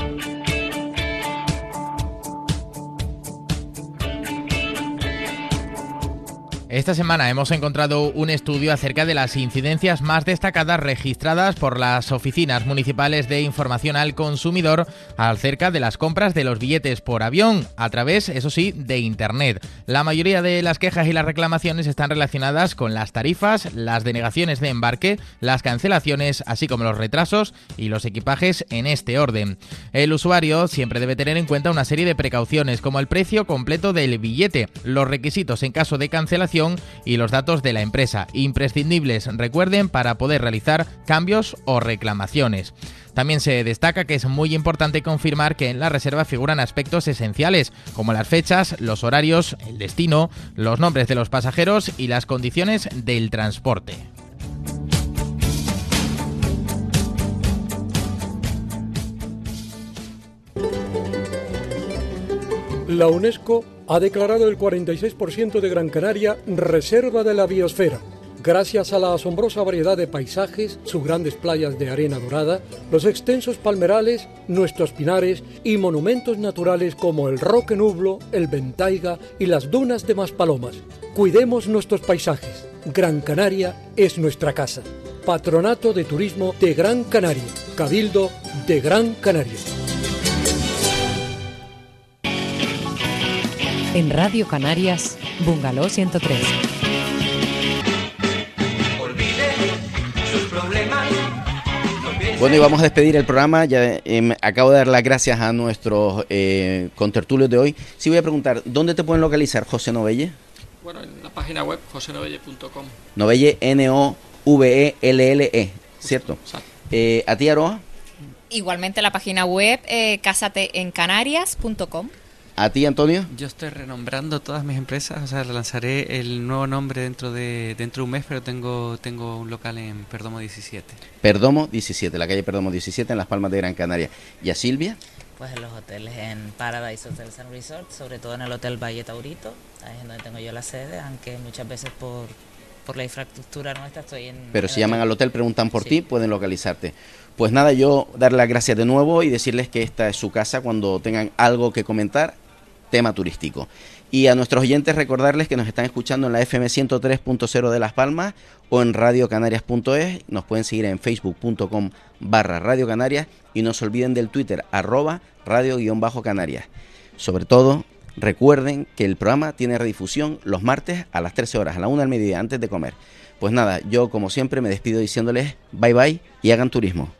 Esta semana hemos encontrado un estudio acerca de las incidencias más destacadas registradas por las oficinas municipales de información al consumidor acerca de las compras de los billetes por avión, a través, eso sí, de Internet. La mayoría de las quejas y las reclamaciones están relacionadas con las tarifas, las denegaciones de embarque, las cancelaciones, así como los retrasos y los equipajes en este orden. El usuario siempre debe tener en cuenta una serie de precauciones, como el precio completo del billete, los requisitos en caso de cancelación y los datos de la empresa, imprescindibles, recuerden, para poder realizar cambios o reclamaciones. También se destaca que es muy importante confirmar que en la reserva figuran aspectos esenciales, como las fechas, los horarios, el destino, los nombres de los pasajeros y las condiciones del transporte. La UNESCO ha declarado el cuarenta y seis por ciento de Gran Canaria reserva de la biosfera. Gracias a la asombrosa variedad de paisajes, sus grandes playas de arena dorada, los extensos palmerales, nuestros pinares y monumentos naturales como el Roque Nublo, el Ventaiga y las dunas de Maspalomas. Cuidemos nuestros paisajes. Gran Canaria es nuestra casa. Patronato de Turismo de Gran Canaria. Cabildo de Gran Canaria. En Radio Canarias, Bungalow ciento tres. Bueno, y vamos a despedir el programa. Ya eh, acabo de dar las gracias a nuestros eh, contertulios de hoy. Sí, voy a preguntar, ¿dónde te pueden localizar, José Novelle? Bueno, en la página web jose novelle punto com. Novelle, N O V E L L E, ¿cierto? Eh, ¿A ti, Aroa? Igualmente la página web eh, casate en canarias punto com. ¿A ti, Antonio? Yo estoy renombrando todas mis empresas, o sea, lanzaré el nuevo nombre dentro de dentro de un mes, pero tengo tengo un local en Perdomo diecisiete. Perdomo diecisiete, la calle Perdomo diecisiete, en Las Palmas de Gran Canaria. ¿Y a Silvia? Pues en los hoteles, en Paradise Hotels and Resorts, sobre todo en el Hotel Valle Taurito, ahí es donde tengo yo la sede, aunque muchas veces por, por la infraestructura nuestra estoy en... Pero en si llaman al hotel, preguntan por Sí. ti, pueden localizarte. Pues nada, yo darle las gracias de nuevo y decirles que esta es su casa cuando tengan algo que comentar, tema turístico. Y a nuestros oyentes recordarles que nos están escuchando en la F M ciento tres punto cero de Las Palmas o en radio canarias punto es. Nos pueden seguir en facebook punto com barra Radio Canarias y no se olviden del Twitter, arroba radio-canarias. Sobre todo, recuerden que el programa tiene redifusión los martes a las trece horas, a la una del mediodía, antes de comer. Pues nada, yo como siempre me despido diciéndoles bye bye y hagan turismo.